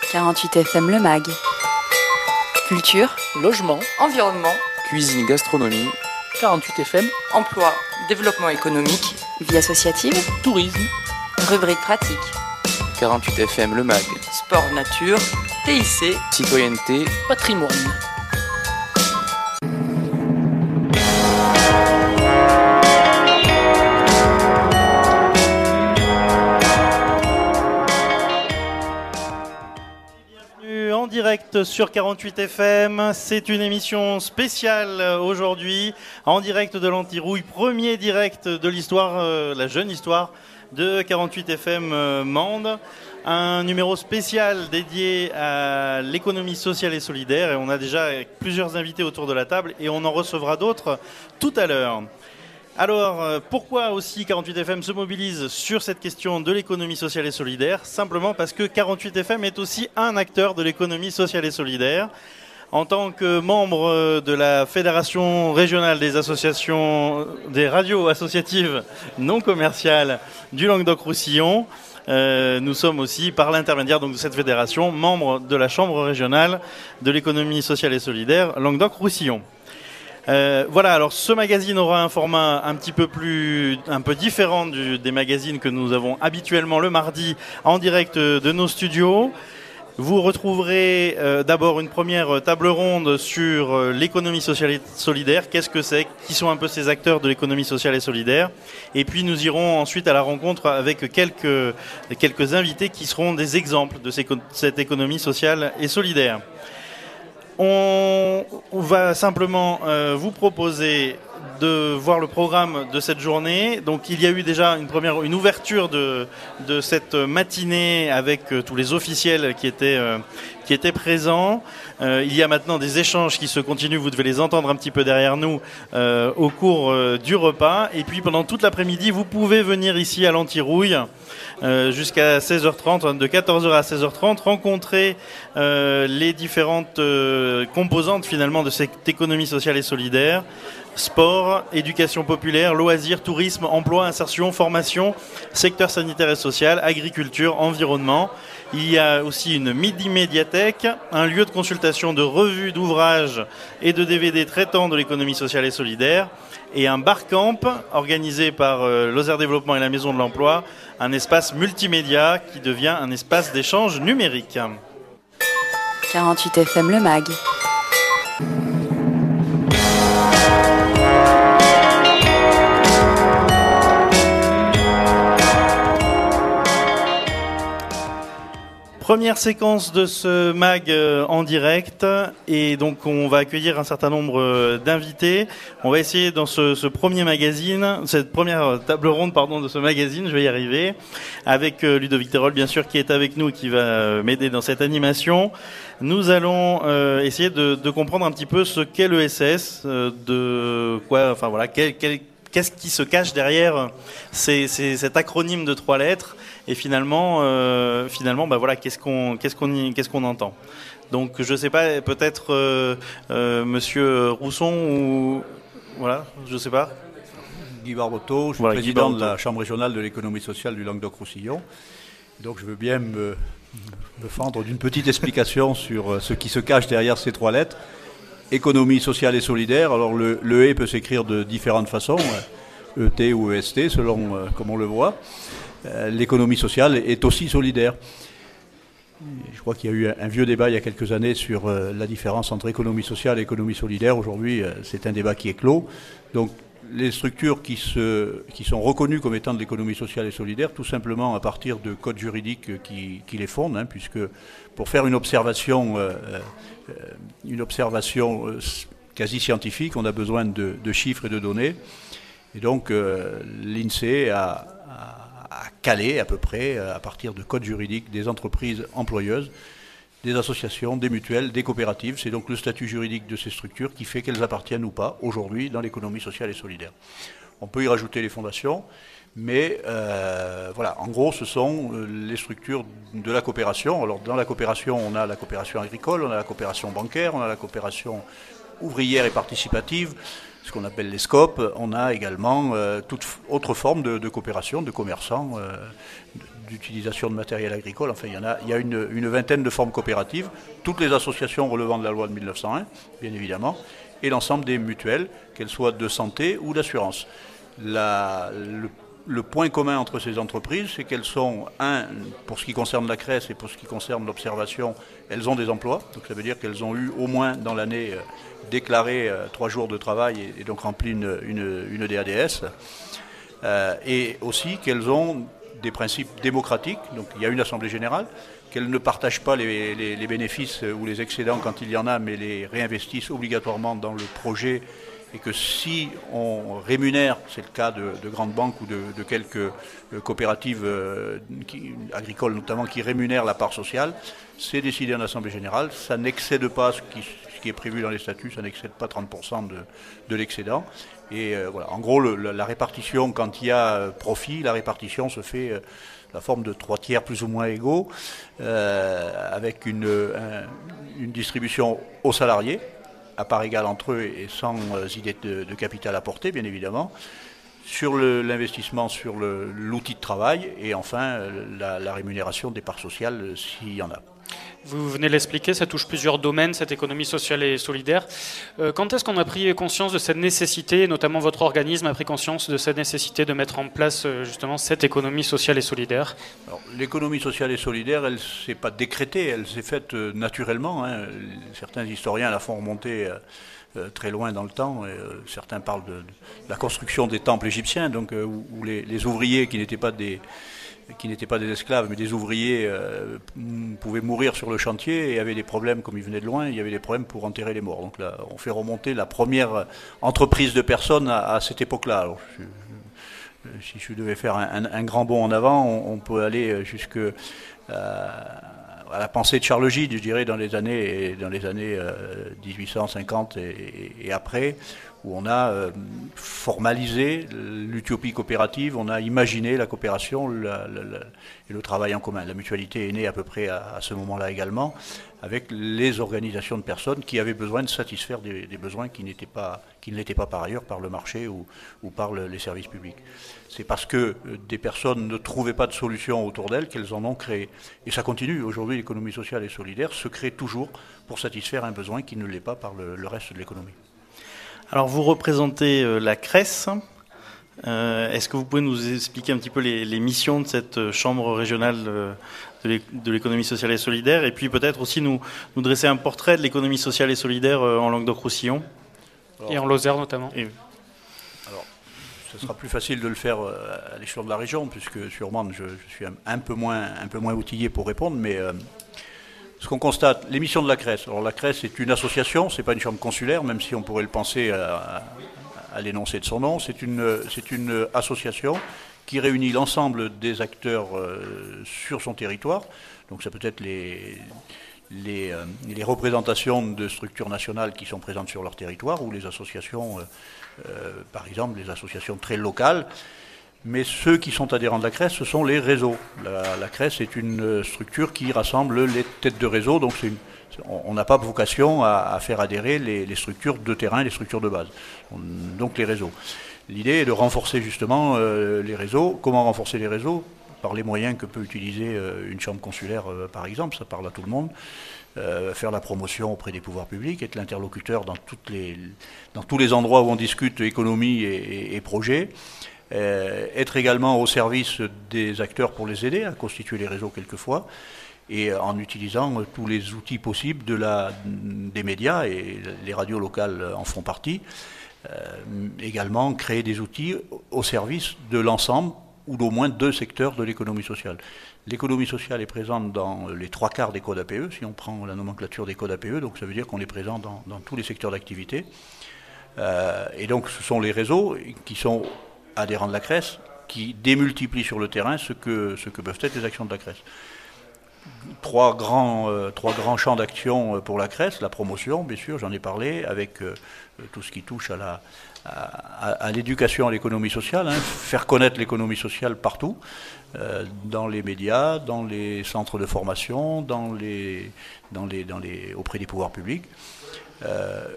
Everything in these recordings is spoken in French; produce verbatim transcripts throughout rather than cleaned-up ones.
quarante-huit F M Le Mag. Culture, logement, environnement, cuisine, gastronomie. quarante-huit F M, emploi, développement économique, vie associative, tourisme, rubrique pratique. quarante-huit F M Le Mag. sport nature, T I C, Citoyenneté, patrimoine. En direct sur quarante-huit F M, c'est une émission spéciale aujourd'hui, en direct de l'Antirouille, premier direct de l'histoire, euh, la jeune histoire de quarante-huit F M euh, Mende, un numéro spécial dédié à l'économie sociale et solidaire, et on a déjà plusieurs invités autour de la table et on en recevra d'autres tout à l'heure. Alors, pourquoi aussi quarante-huit F M se mobilise sur cette question de l'économie sociale et solidaire? Simplement parce que quarante-huit F M est aussi un acteur de l'économie sociale et solidaire. En tant que membre de la Fédération régionale des associations, des radios associatives non commerciales du Languedoc-Roussillon, euh, nous sommes aussi, par l'intermédiaire donc de cette fédération, membres de la Chambre régionale de l'économie sociale et solidaire Languedoc-Roussillon. Euh, voilà, alors ce magazine aura un format un petit peu plus, un peu différent du, des magazines que nous avons habituellement le mardi en direct de nos studios. Vous retrouverez euh, d'abord une première table ronde sur euh, l'économie sociale et solidaire. Qu'est-ce que c'est? Qui sont un peu ces acteurs de l'économie sociale et solidaire? Et puis nous irons ensuite à la rencontre avec quelques, quelques invités qui seront des exemples de ces, cette économie sociale et solidaire. On va simplement euh, vous proposer de voir le programme de cette journée. Donc il y a eu déjà une première, une ouverture de, de cette matinée avec euh, tous les officiels qui étaient, euh, qui étaient présents. Euh, il y a maintenant des échanges qui se continuent, vous devez les entendre un petit peu derrière nous euh, au cours euh, du repas. Et puis pendant toute l'après-midi, vous pouvez venir ici à l'Antirouille euh, jusqu'à seize heures trente, de quatorze heures à seize heures trente, rencontrer euh, les différentes euh, composantes finalement de cette économie sociale et solidaire. Sport, éducation populaire, loisirs, tourisme, emploi, insertion, formation, secteur sanitaire et social, agriculture, environnement. Il y a aussi une midi-médiathèque, un lieu de consultation de revues, d'ouvrages et de D V D traitant de l'économie sociale et solidaire, et un bar-camp organisé par euh, Lozère Développement et la Maison de l'Emploi, un espace multimédia qui devient un espace d'échange numérique. quarante-huit F M Le Mag. Première séquence de ce mag en direct, et donc on va accueillir un certain nombre d'invités. On va essayer dans ce, ce premier magazine, cette première table ronde pardon de ce magazine, je vais y arriver, avec Ludovic Terol bien sûr qui est avec nous et qui va m'aider dans cette animation. Nous allons euh, essayer de, de comprendre un petit peu ce qu'est l'E S S, euh, de quoi, enfin voilà, quel, quel, qu'est-ce qui se cache derrière ces, ces, cet acronyme de trois lettres. Et finalement, euh, finalement, bah voilà, qu'est-ce qu'on, qu'est-ce qu'on, y, qu'est-ce qu'on entend. Donc, je sais pas, peut-être euh, euh, Monsieur Rousson ou voilà, je sais pas. Guy Barboteau, je suis voilà, président de la Chambre régionale de l'économie sociale du Languedoc-Roussillon. Donc, je veux bien me, me fendre d'une petite explication sur ce qui se cache derrière ces trois lettres. Économie sociale et solidaire. Alors, le, le E peut s'écrire de différentes façons, E T ou E S T, selon euh, comme on le voit. L'économie sociale est aussi solidaire. Je crois qu'il y a eu un vieux débat il y a quelques années sur la différence entre économie sociale et économie solidaire. Aujourd'hui, c'est un débat qui est clos. Donc, les structures qui, se, qui sont reconnues comme étant de l'économie sociale et solidaire, tout simplement à partir de codes juridiques qui, qui les fondent, hein, puisque pour faire une observation, euh, euh, une observation euh, quasi scientifique, on a besoin de, de chiffres et de données. Et donc, euh, l'INSEE a, a à caler à peu près, à partir de codes juridiques, des entreprises employeuses, des associations, des mutuelles, des coopératives. C'est donc le statut juridique de ces structures qui fait qu'elles appartiennent ou pas aujourd'hui dans l'économie sociale et solidaire. On peut y rajouter les fondations, mais euh, voilà, en gros, ce sont les structures de la coopération. Alors dans la coopération, on a la coopération agricole, on a la coopération bancaire, on a la coopération ouvrière et participative, ce qu'on appelle les scopes. On a également euh, toute autre forme de, de coopération, de commerçants, euh, d'utilisation de matériel agricole. Enfin, il y en a, il y a une, une vingtaine de formes coopératives, toutes les associations relevant de la loi de mille neuf cent un, bien évidemment, et l'ensemble des mutuelles, qu'elles soient de santé ou d'assurance. La, le, le point commun entre ces entreprises, c'est qu'elles sont, un, pour ce qui concerne la C R E S et pour ce qui concerne l'observation, elles ont des emplois. Donc ça veut dire qu'elles ont eu au moins dans l'année euh, déclaré euh, trois jours de travail et, et donc rempli une, une, une D A D S. Euh, et aussi qu'elles ont des principes démocratiques, donc il y a une assemblée générale, qu'elles ne partagent pas les, les, les bénéfices ou les excédents quand il y en a, mais les réinvestissent obligatoirement dans le projet, et que si on rémunère, c'est le cas de, de grandes banques ou de, de quelques coopératives euh, qui, agricoles notamment, qui rémunèrent la part sociale, c'est décidé en assemblée générale, ça n'excède pas ce qui, ce qui est prévu dans les statuts, ça n'excède pas trente pour cent de, de l'excédent. Et euh, voilà, en gros, le, la répartition, quand il y a profit, la répartition se fait euh, la forme de trois tiers plus ou moins égaux, euh, avec une, un, une distribution aux salariés, à part égale entre eux et sans euh, idée de, de capital apporté, bien évidemment, sur l'investissement sur l'outil de travail, et enfin euh, la, la rémunération des parts sociales, euh, s'il y en a. Vous venez de l'expliquer, ça touche plusieurs domaines, cette économie sociale et solidaire. Euh, quand est-ce qu'on a pris conscience de cette nécessité, notamment votre organisme a pris conscience de cette nécessité de mettre en place euh, justement cette économie sociale et solidaire? L'économie sociale et solidaire, elle ne s'est pas décrétée, elle s'est faite euh, naturellement. Hein. Certains historiens la font remonter euh, euh, très loin dans le temps. Et, euh, certains parlent de, de la construction des temples égyptiens, donc, euh, où, où les, les ouvriers qui n'étaient pas des... qui n'étaient pas des esclaves, mais des ouvriers, euh, pouvaient mourir sur le chantier et avaient des problèmes, comme ils venaient de loin, il y avait des problèmes pour enterrer les morts. Donc là, on fait remonter la première entreprise de personnes à, à cette époque-là. Alors, je, je, si je devais faire un, un, un grand bond en avant, on, on peut aller jusque euh, à la pensée de Charles Gide, je dirais, dans les années, dans les années euh, dix-huit cent cinquante et, et, et après, où on a euh, formalisé l'utopie coopérative, on a imaginé la coopération la, la, la, et le travail en commun. La mutualité est née à peu près à, à ce moment-là également, avec les organisations de personnes qui avaient besoin de satisfaire des, des besoins qui n'étaient pas, qui ne l'étaient pas par ailleurs par le marché ou, ou par le, les services publics. C'est parce que des personnes ne trouvaient pas de solution autour d'elles qu'elles en ont créé. Et ça continue. Aujourd'hui, l'économie sociale et solidaire se crée toujours pour satisfaire un besoin qui ne l'est pas par le, le reste de l'économie. Alors vous représentez euh, la C R E S. Euh, Est-ce que vous pouvez nous expliquer un petit peu les, les missions de cette chambre régionale euh, de l'économie sociale et solidaire, et puis peut-être aussi nous, nous dresser un portrait de l'économie sociale et solidaire euh, en Languedoc-Roussillon et en Lozère notamment. Et... Alors, ce sera plus facile de le faire à l'échelon de la région, puisque sûrement je, je suis un, un, peu moins, un peu moins outillé pour répondre, mais euh, ce qu'on constate, les missions de la C R E S. Alors la C R E S est une association, c'est pas une chambre consulaire, même si on pourrait le penser à, à, à l'énoncé de son nom. C'est une, c'est une association qui réunit l'ensemble des acteurs euh, sur son territoire. Donc ça peut être les, les, euh, les représentations de structures nationales qui sont présentes sur leur territoire, ou les associations, euh, euh, par exemple, les associations très locales. Mais ceux qui sont adhérents de la C R E S, ce sont les réseaux. La, la C R E S est une structure qui rassemble les têtes de réseau, donc c'est une, on n'a pas vocation à, à faire adhérer les, les structures de terrain, les structures de base, on, donc les réseaux. L'idée est de renforcer justement euh, les réseaux. Comment renforcer les réseaux? Par les moyens que peut utiliser euh, une chambre consulaire, euh, par exemple, ça parle à tout le monde. Euh, faire la promotion auprès des pouvoirs publics, être l'interlocuteur dans, toutes les, dans tous les endroits où on discute économie et, et, et projets. Euh, être également au service des acteurs pour les aider à constituer les réseaux quelquefois, et en utilisant tous les outils possibles de la, des médias, et les radios locales en font partie. Euh, également créer des outils au service de l'ensemble ou d'au moins deux secteurs de l'économie sociale. L'économie sociale est présente dans les trois quarts des codes A P E, si on prend la nomenclature des codes A P E, donc ça veut dire qu'on est présent dans, dans tous les secteurs d'activité. Euh, et donc ce sont les réseaux qui sont adhérents de la C R E S, qui démultiplient sur le terrain ce que, ce que peuvent être les actions de la C R E S. Trois grands, euh, trois grands champs d'action pour la C R E S, la promotion, bien sûr, j'en ai parlé, avec euh, tout ce qui touche à la, à, à l'éducation à l'économie sociale, hein, faire connaître l'économie sociale partout, euh, dans les médias, dans les centres de formation, dans les, dans les, dans les, auprès des pouvoirs publics. Euh,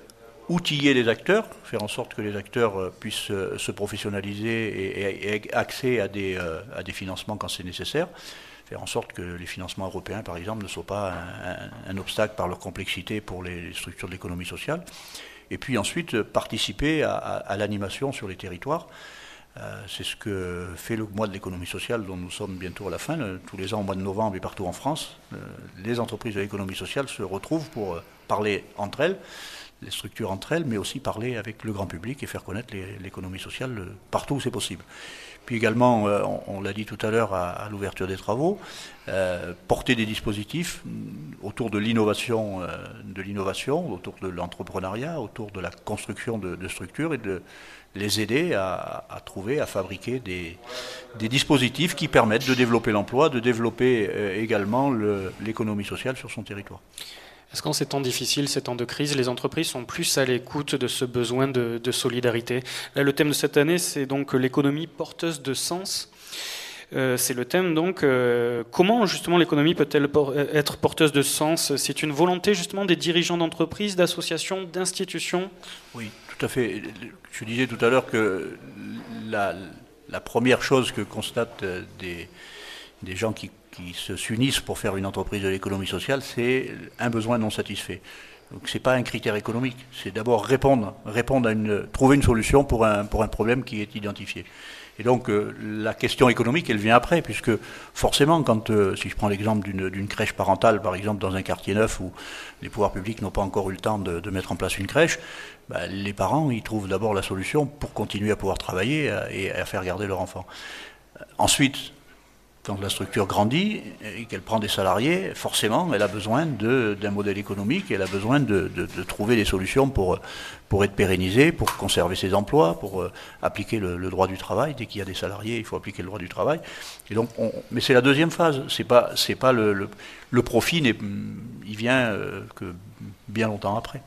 outiller les acteurs, faire en sorte que les acteurs euh, puissent euh, se professionnaliser et, et, et accès à des, euh, à des financements quand c'est nécessaire, faire en sorte que les financements européens, par exemple, ne soient pas un, un, un obstacle par leur complexité pour les structures de l'économie sociale, et puis ensuite euh, participer à, à, à l'animation sur les territoires. Euh, c'est ce que fait le mois de l'économie sociale dont nous sommes bientôt à la fin. Le, tous les ans au mois de novembre et partout en France, euh, les entreprises de l'économie sociale se retrouvent pour euh, parler entre elles, les structures entre elles, mais aussi parler avec le grand public et faire connaître les, l'économie sociale euh, partout où c'est possible. Puis également, euh, on, on l'a dit tout à l'heure à, à l'ouverture des travaux, euh, porter des dispositifs autour de l'innovation, euh, de l'innovation, autour de l'entrepreneuriat, autour de la construction de, de structures et de les aider à, à trouver, à fabriquer des, des dispositifs qui permettent de développer l'emploi, de développer euh, également le, l'économie sociale sur son territoire. Est-ce qu'en ces temps difficiles, ces temps de crise, les entreprises sont plus à l'écoute de ce besoin de, de solidarité? Là, le thème de cette année, c'est donc l'économie porteuse de sens. Euh, c'est le thème donc, euh, comment justement l'économie peut-elle por- être porteuse de sens? C'est une volonté justement des dirigeants d'entreprises, d'associations, d'institutions? Oui, tout à fait. Je disais tout à l'heure que la, la première chose que constatent des, des gens qui, qui se s'unissent pour faire une entreprise de l'économie sociale, c'est un besoin non satisfait. Donc c'est pas un critère économique, c'est d'abord répondre, répondre à une, trouver une solution pour un, pour un problème qui est identifié. Et donc euh, la question économique, elle vient après, puisque forcément, quand euh, si je prends l'exemple d'une, d'une crèche parentale, par exemple, dans un quartier neuf où les pouvoirs publics n'ont pas encore eu le temps de, de mettre en place une crèche, bah, les parents, ils trouvent d'abord la solution pour continuer à pouvoir travailler et à faire garder leur enfant. Ensuite, quand la structure grandit et qu'elle prend des salariés, forcément, elle a besoin de, d'un modèle économique, elle a besoin de, de, de trouver des solutions pour, pour être pérennisée, pour conserver ses emplois, pour euh, appliquer le, le droit du travail. Dès qu'il y a des salariés, il faut appliquer le droit du travail. Et donc, on, mais c'est la deuxième phase. C'est pas, c'est pas le, le, le profit, n'est, il vient euh, que bien longtemps après.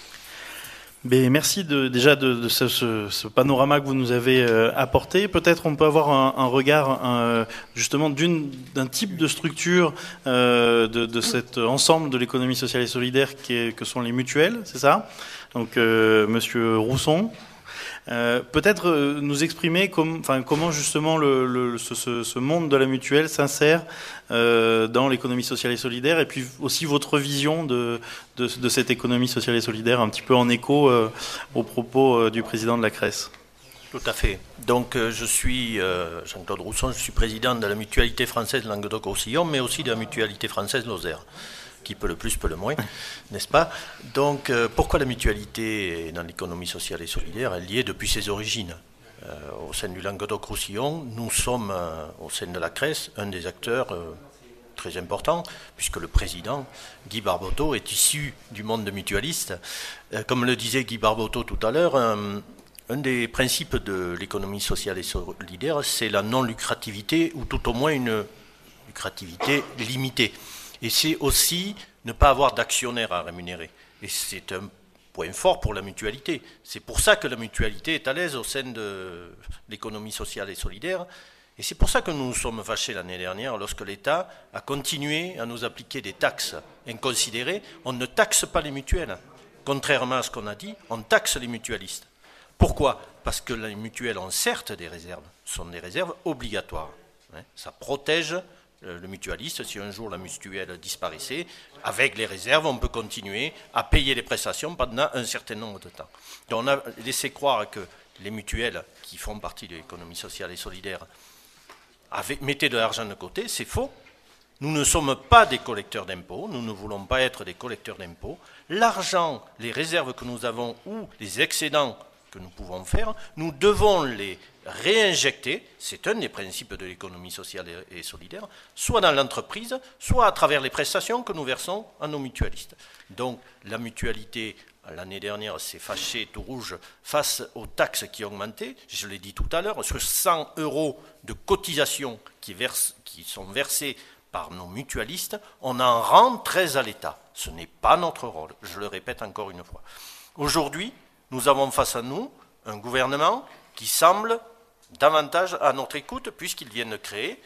Mais merci de, déjà de, de ce, ce, ce panorama que vous nous avez euh, apporté. Peut-être on peut avoir un, un regard un, justement d'une, d'un type de structure euh, de, de cet ensemble de l'économie sociale et solidaire qui est, que sont les mutuelles, c'est ça? Donc, euh, Monsieur Rousson. Euh, peut-être euh, nous exprimer com- enfin, comment justement le, le, ce, ce, ce monde de la mutuelle s'insère euh, dans l'économie sociale et solidaire, et puis aussi votre vision de, de, de cette économie sociale et solidaire, un petit peu en écho euh, aux propos euh, du président de la Cresse. Tout à fait. Donc euh, je suis euh, Jean-Claude Rousson, je suis président de la mutualité française Languedoc-Roussillon, mais aussi de la mutualité française Lozère. Qui peut le plus, peut le moins, n'est-ce pas? Donc, euh, pourquoi la mutualité dans l'économie sociale et solidaire? Elle y est depuis ses origines. Euh, au sein du Languedoc-Roussillon, nous sommes, euh, au sein de la Cresse, un des acteurs euh, très importants, puisque le président, Guy Barboteau, est issu du monde de mutualistes. Euh, comme le disait Guy Barboteau tout à l'heure, euh, un des principes de l'économie sociale et solidaire, c'est la non-lucrativité, ou tout au moins une lucrativité limitée. Et c'est aussi ne pas avoir d'actionnaires à rémunérer. Et c'est un point fort pour la mutualité. C'est pour ça que la mutualité est à l'aise au sein de l'économie sociale et solidaire. Et c'est pour ça que nous nous sommes fâchés l'année dernière lorsque l'État a continué à nous appliquer des taxes inconsidérées. On ne taxe pas les mutuelles. Contrairement à ce qu'on a dit, on taxe les mutualistes. Pourquoi? Parce que les mutuelles ont certes des réserves. Ce sont des réserves obligatoires. Ça protège le mutualiste, si un jour la mutuelle disparaissait, avec les réserves, on peut continuer à payer les prestations pendant un certain nombre de temps. Donc on a laissé croire que les mutuelles, qui font partie de l'économie sociale et solidaire, avaient, mettaient de l'argent de côté. C'est faux. Nous ne sommes pas des collecteurs d'impôts, nous ne voulons pas être des collecteurs d'impôts. L'argent, les réserves que nous avons ou les excédents que nous pouvons faire, nous devons les réinjecter, c'est un des principes de l'économie sociale et solidaire, soit dans l'entreprise, soit à travers les prestations que nous versons à nos mutualistes. Donc la mutualité, l'année dernière, s'est fâchée tout rouge face aux taxes qui ont augmenté. Je l'ai dit tout à l'heure, sur cent euros de cotisations qui, versent, qui sont versées par nos mutualistes, on en rend treize à l'État. Ce n'est pas notre rôle, je le répète encore une fois. Aujourd'hui, nous avons face à nous un gouvernement qui semble davantage à notre écoute, puisqu'ils viennent de créer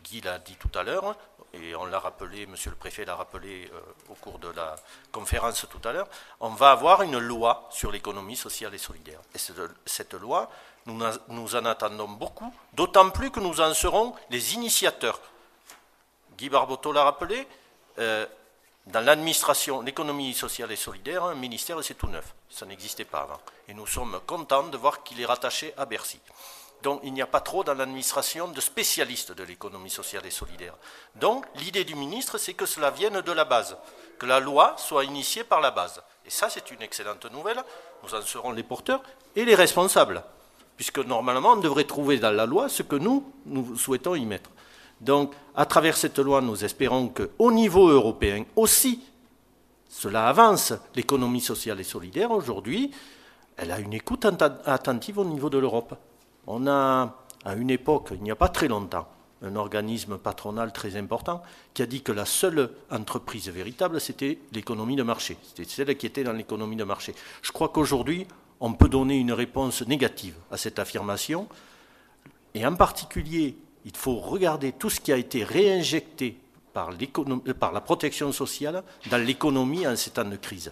Guy l'a dit tout à l'heure, et on l'a rappelé, monsieur le préfet l'a rappelé euh, au cours de la conférence tout à l'heure, on va avoir une loi sur l'économie sociale et solidaire. Et cette, cette loi, nous, nous en attendons beaucoup, d'autant plus que nous en serons les initiateurs. Guy Barboteau l'a rappelé, euh, dans l'administration, l'économie sociale et solidaire, un ministère, c'est tout neuf. Ça n'existait pas avant. Et nous sommes contents de voir qu'il est rattaché à Bercy. Donc il n'y a pas trop dans l'administration de spécialistes de l'économie sociale et solidaire. Donc l'idée du ministre, c'est que cela vienne de la base, que la loi soit initiée par la base. Et ça, c'est une excellente nouvelle. Nous en serons les porteurs et les responsables, puisque normalement, on devrait trouver dans la loi ce que nous, nous souhaitons y mettre. Donc, à travers cette loi, nous espérons qu'au niveau européen aussi, cela avance. L'économie sociale et solidaire, aujourd'hui, elle a une écoute attentive au niveau de l'Europe. On a, à une époque, il n'y a pas très longtemps, un organisme patronal très important qui a dit que la seule entreprise véritable, c'était l'économie de marché. C'était celle qui était dans l'économie de marché. Je crois qu'aujourd'hui, on peut donner une réponse négative à cette affirmation. Et en particulier, il faut regarder tout ce qui a été réinjecté par, par la protection sociale dans l'économie en ces temps de crise.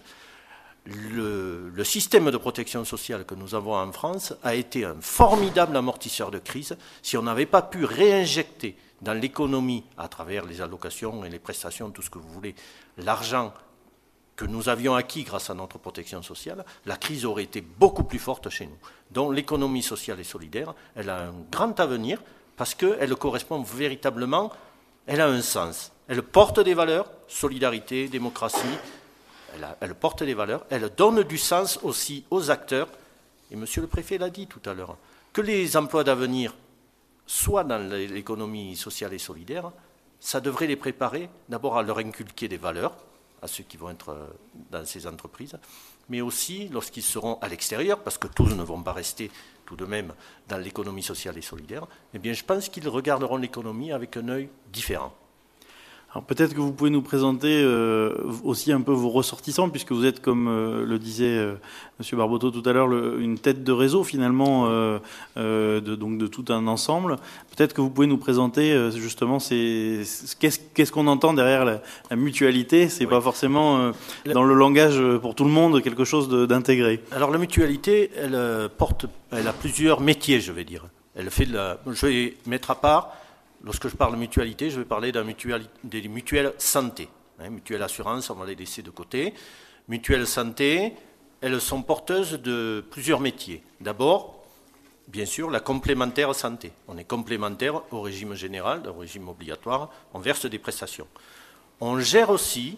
Le, le système de protection sociale que nous avons en France a été un formidable amortisseur de crise. Si on n'avait pas pu réinjecter dans l'économie, à travers les allocations et les prestations, tout ce que vous voulez, l'argent que nous avions acquis grâce à notre protection sociale, la crise aurait été beaucoup plus forte chez nous. Donc l'économie sociale et solidaire, elle a un grand avenir, parce qu'elle correspond véritablement, elle a un sens. Elle porte des valeurs, solidarité, démocratie, elle, a, elle porte des valeurs, elle donne du sens aussi aux acteurs. Et monsieur le préfet l'a dit tout à l'heure, que les emplois d'avenir soient dans l'économie sociale et solidaire, ça devrait les préparer d'abord à leur inculquer des valeurs, à ceux qui vont être dans ces entreprises, mais aussi lorsqu'ils seront à l'extérieur, parce que tous ne vont pas rester tout de même dans l'économie sociale et solidaire, eh bien je pense qu'ils regarderont l'économie avec un œil différent. Alors peut-être que vous pouvez nous présenter euh, aussi un peu vos ressortissants, puisque vous êtes, comme euh, le disait euh, M. Barboteau tout à l'heure, le, une tête de réseau finalement, euh, euh, de, donc de tout un ensemble. Peut-être que vous pouvez nous présenter euh, justement ces, qu'est-ce, qu'est-ce qu'on entend derrière la, la mutualité. C'est oui. Pas forcément euh, dans le langage pour tout le monde quelque chose de, d'intégré. Alors la mutualité, elle porte, elle a plusieurs métiers, je vais dire. Elle fait de la, je vais mettre à part. Lorsque je parle de mutualité, je vais parler d'un mutuelle, des mutuelles santé. Hein, mutuelle assurance, on va les laisser de côté. Mutuelles santé, elles sont porteuses de plusieurs métiers. D'abord, bien sûr, la complémentaire santé. On est complémentaire au régime général, au régime obligatoire, on verse des prestations. On gère aussi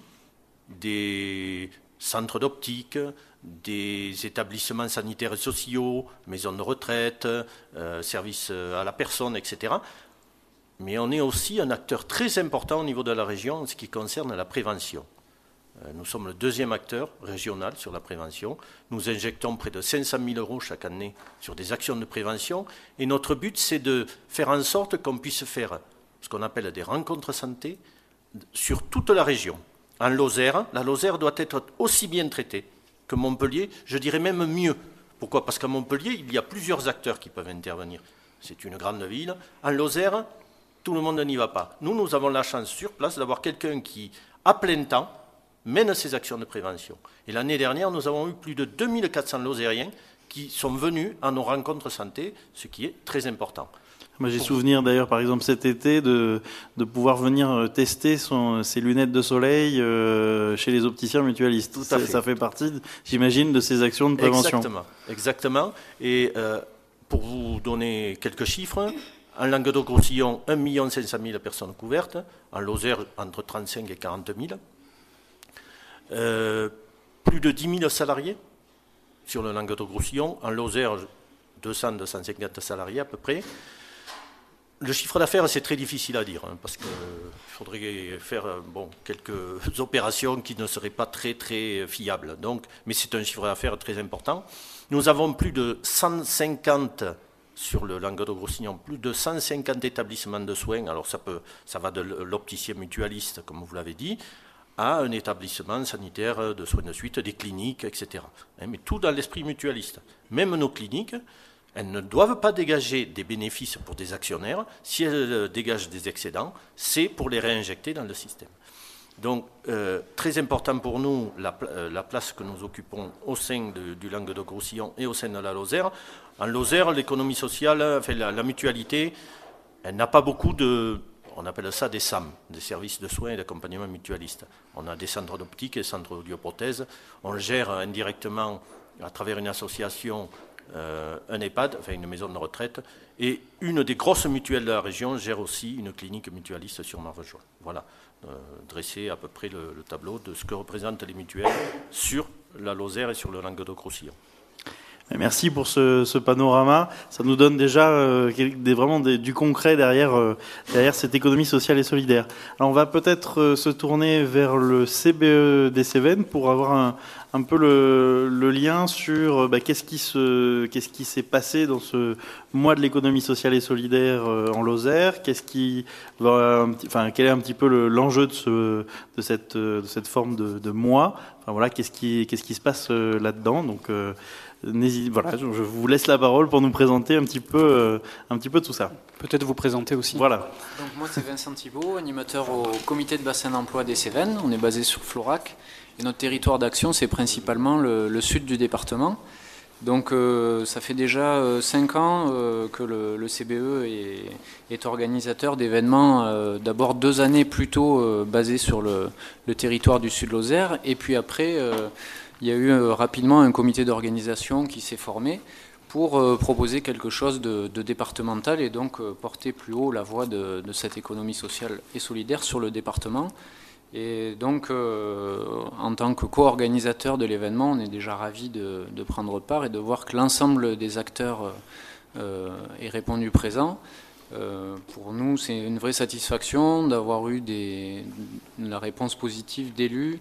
des centres d'optique, des établissements sanitaires et sociaux, maisons de retraite, euh, services à la personne, et cetera. Mais on est aussi un acteur très important au niveau de la région en ce qui concerne la prévention. Nous sommes le deuxième acteur régional sur la prévention. Nous injectons près de cinq cent mille euros chaque année sur des actions de prévention. Et notre but, c'est de faire en sorte qu'on puisse faire ce qu'on appelle des rencontres santé sur toute la région. En Lozère, la Lozère doit être aussi bien traitée que Montpellier, je dirais même mieux. Pourquoi ? Parce qu'à Montpellier, il y a plusieurs acteurs qui peuvent intervenir. C'est une grande ville. En Lozère, tout le monde n'y va pas. Nous, nous avons la chance sur place d'avoir quelqu'un qui, à plein temps, mène ces actions de prévention. Et l'année dernière, nous avons eu plus de deux mille quatre cents Lozériens qui sont venus à nos rencontres santé, ce qui est très important. Moi, j'ai souvenir d'ailleurs, par exemple, cet été, de, de pouvoir venir tester son, ses lunettes de soleil euh, chez les opticiens mutualistes. Tout à fait. Ça fait partie, j'imagine, de ces actions de prévention. Exactement. Exactement. Et euh, pour vous donner quelques chiffres, en Languedoc-Roussillon, un million cinq cent mille personnes couvertes. En Lozère, entre trente-cinq et quarante mille. Euh, plus de dix mille salariés sur le Languedoc-Roussillon. En Lozère, deux cents à deux cent cinquante salariés à peu près. Le chiffre d'affaires, c'est très difficile à dire, hein, parce qu'il euh, faudrait faire bon, quelques opérations qui ne seraient pas très, très fiables. Donc, mais c'est un chiffre d'affaires très important. Nous avons plus de cent cinquante, sur le Languedoc-Roussillon, plus de cent cinquante établissements de soins. Alors, ça, peut, ça va de l'opticien mutualiste, comme vous l'avez dit, à un établissement sanitaire de soins de suite, des cliniques, et cetera. Hein, mais tout dans l'esprit mutualiste. Même nos cliniques, Elles ne doivent pas dégager des bénéfices pour des actionnaires. Si elles dégagent des excédents, c'est pour les réinjecter dans le système. Donc, euh, très important pour nous, la, euh, la place que nous occupons au sein de, du Languedoc-Roussillon et au sein de la Lozère. En Lozère, l'économie sociale, enfin, la, la mutualité, elle n'a pas beaucoup de... On appelle ça des S A M, des services de soins et d'accompagnement mutualiste. On a des centres d'optique et des centres d'audioprothèse. On gère indirectement, à travers une association, euh, un EHPAD, enfin une maison de retraite. Et une des grosses mutuelles de la région gère aussi une clinique mutualiste sur Marvejols. Voilà, euh, dresser à peu près le, le tableau de ce que représentent les mutuelles sur la Lozère et sur le Languedoc-Roussillon. Merci pour ce, ce panorama. Ça nous donne déjà euh, des, vraiment des, du concret derrière, euh, derrière cette économie sociale et solidaire. Alors on va peut-être euh, se tourner vers le C B E des Cévennes pour avoir un, un peu le, le lien sur euh, bah, qu'est-ce qui se, qu'est-ce qui s'est passé dans ce mois de l'économie sociale et solidaire euh, en Lozère. Qu'est-ce qui va, enfin, quel est un petit peu le, l'enjeu de, ce, de, cette, de cette forme de, de mois. Enfin voilà, qu'est-ce qui, qu'est-ce qui se passe euh, là-dedans. Donc euh, Voilà, je vous laisse la parole pour nous présenter un petit peu, euh, un petit peu tout ça. Peut-être vous présenter aussi. Voilà. Donc moi c'est Vincent Thibault, animateur au comité de bassin d'emploi des Cévennes. On est basé sur Florac et notre territoire d'action c'est principalement le, le sud du département. Donc euh, ça fait déjà euh, cinq ans euh, que le, le C B E est, est organisateur d'événements, euh, d'abord deux années plutôt euh, basés sur le, le territoire du Sud-Lozère et puis après... Euh, il y a eu euh, rapidement un comité d'organisation qui s'est formé pour euh, proposer quelque chose de, de départemental et donc euh, porter plus haut la voix de, de cette économie sociale et solidaire sur le département. Et donc, euh, en tant que co-organisateur de l'événement, on est déjà ravis de, de prendre part et de voir que l'ensemble des acteurs euh, est répondu présent. Euh, pour nous, c'est une vraie satisfaction d'avoir eu des, la réponse positive d'élus,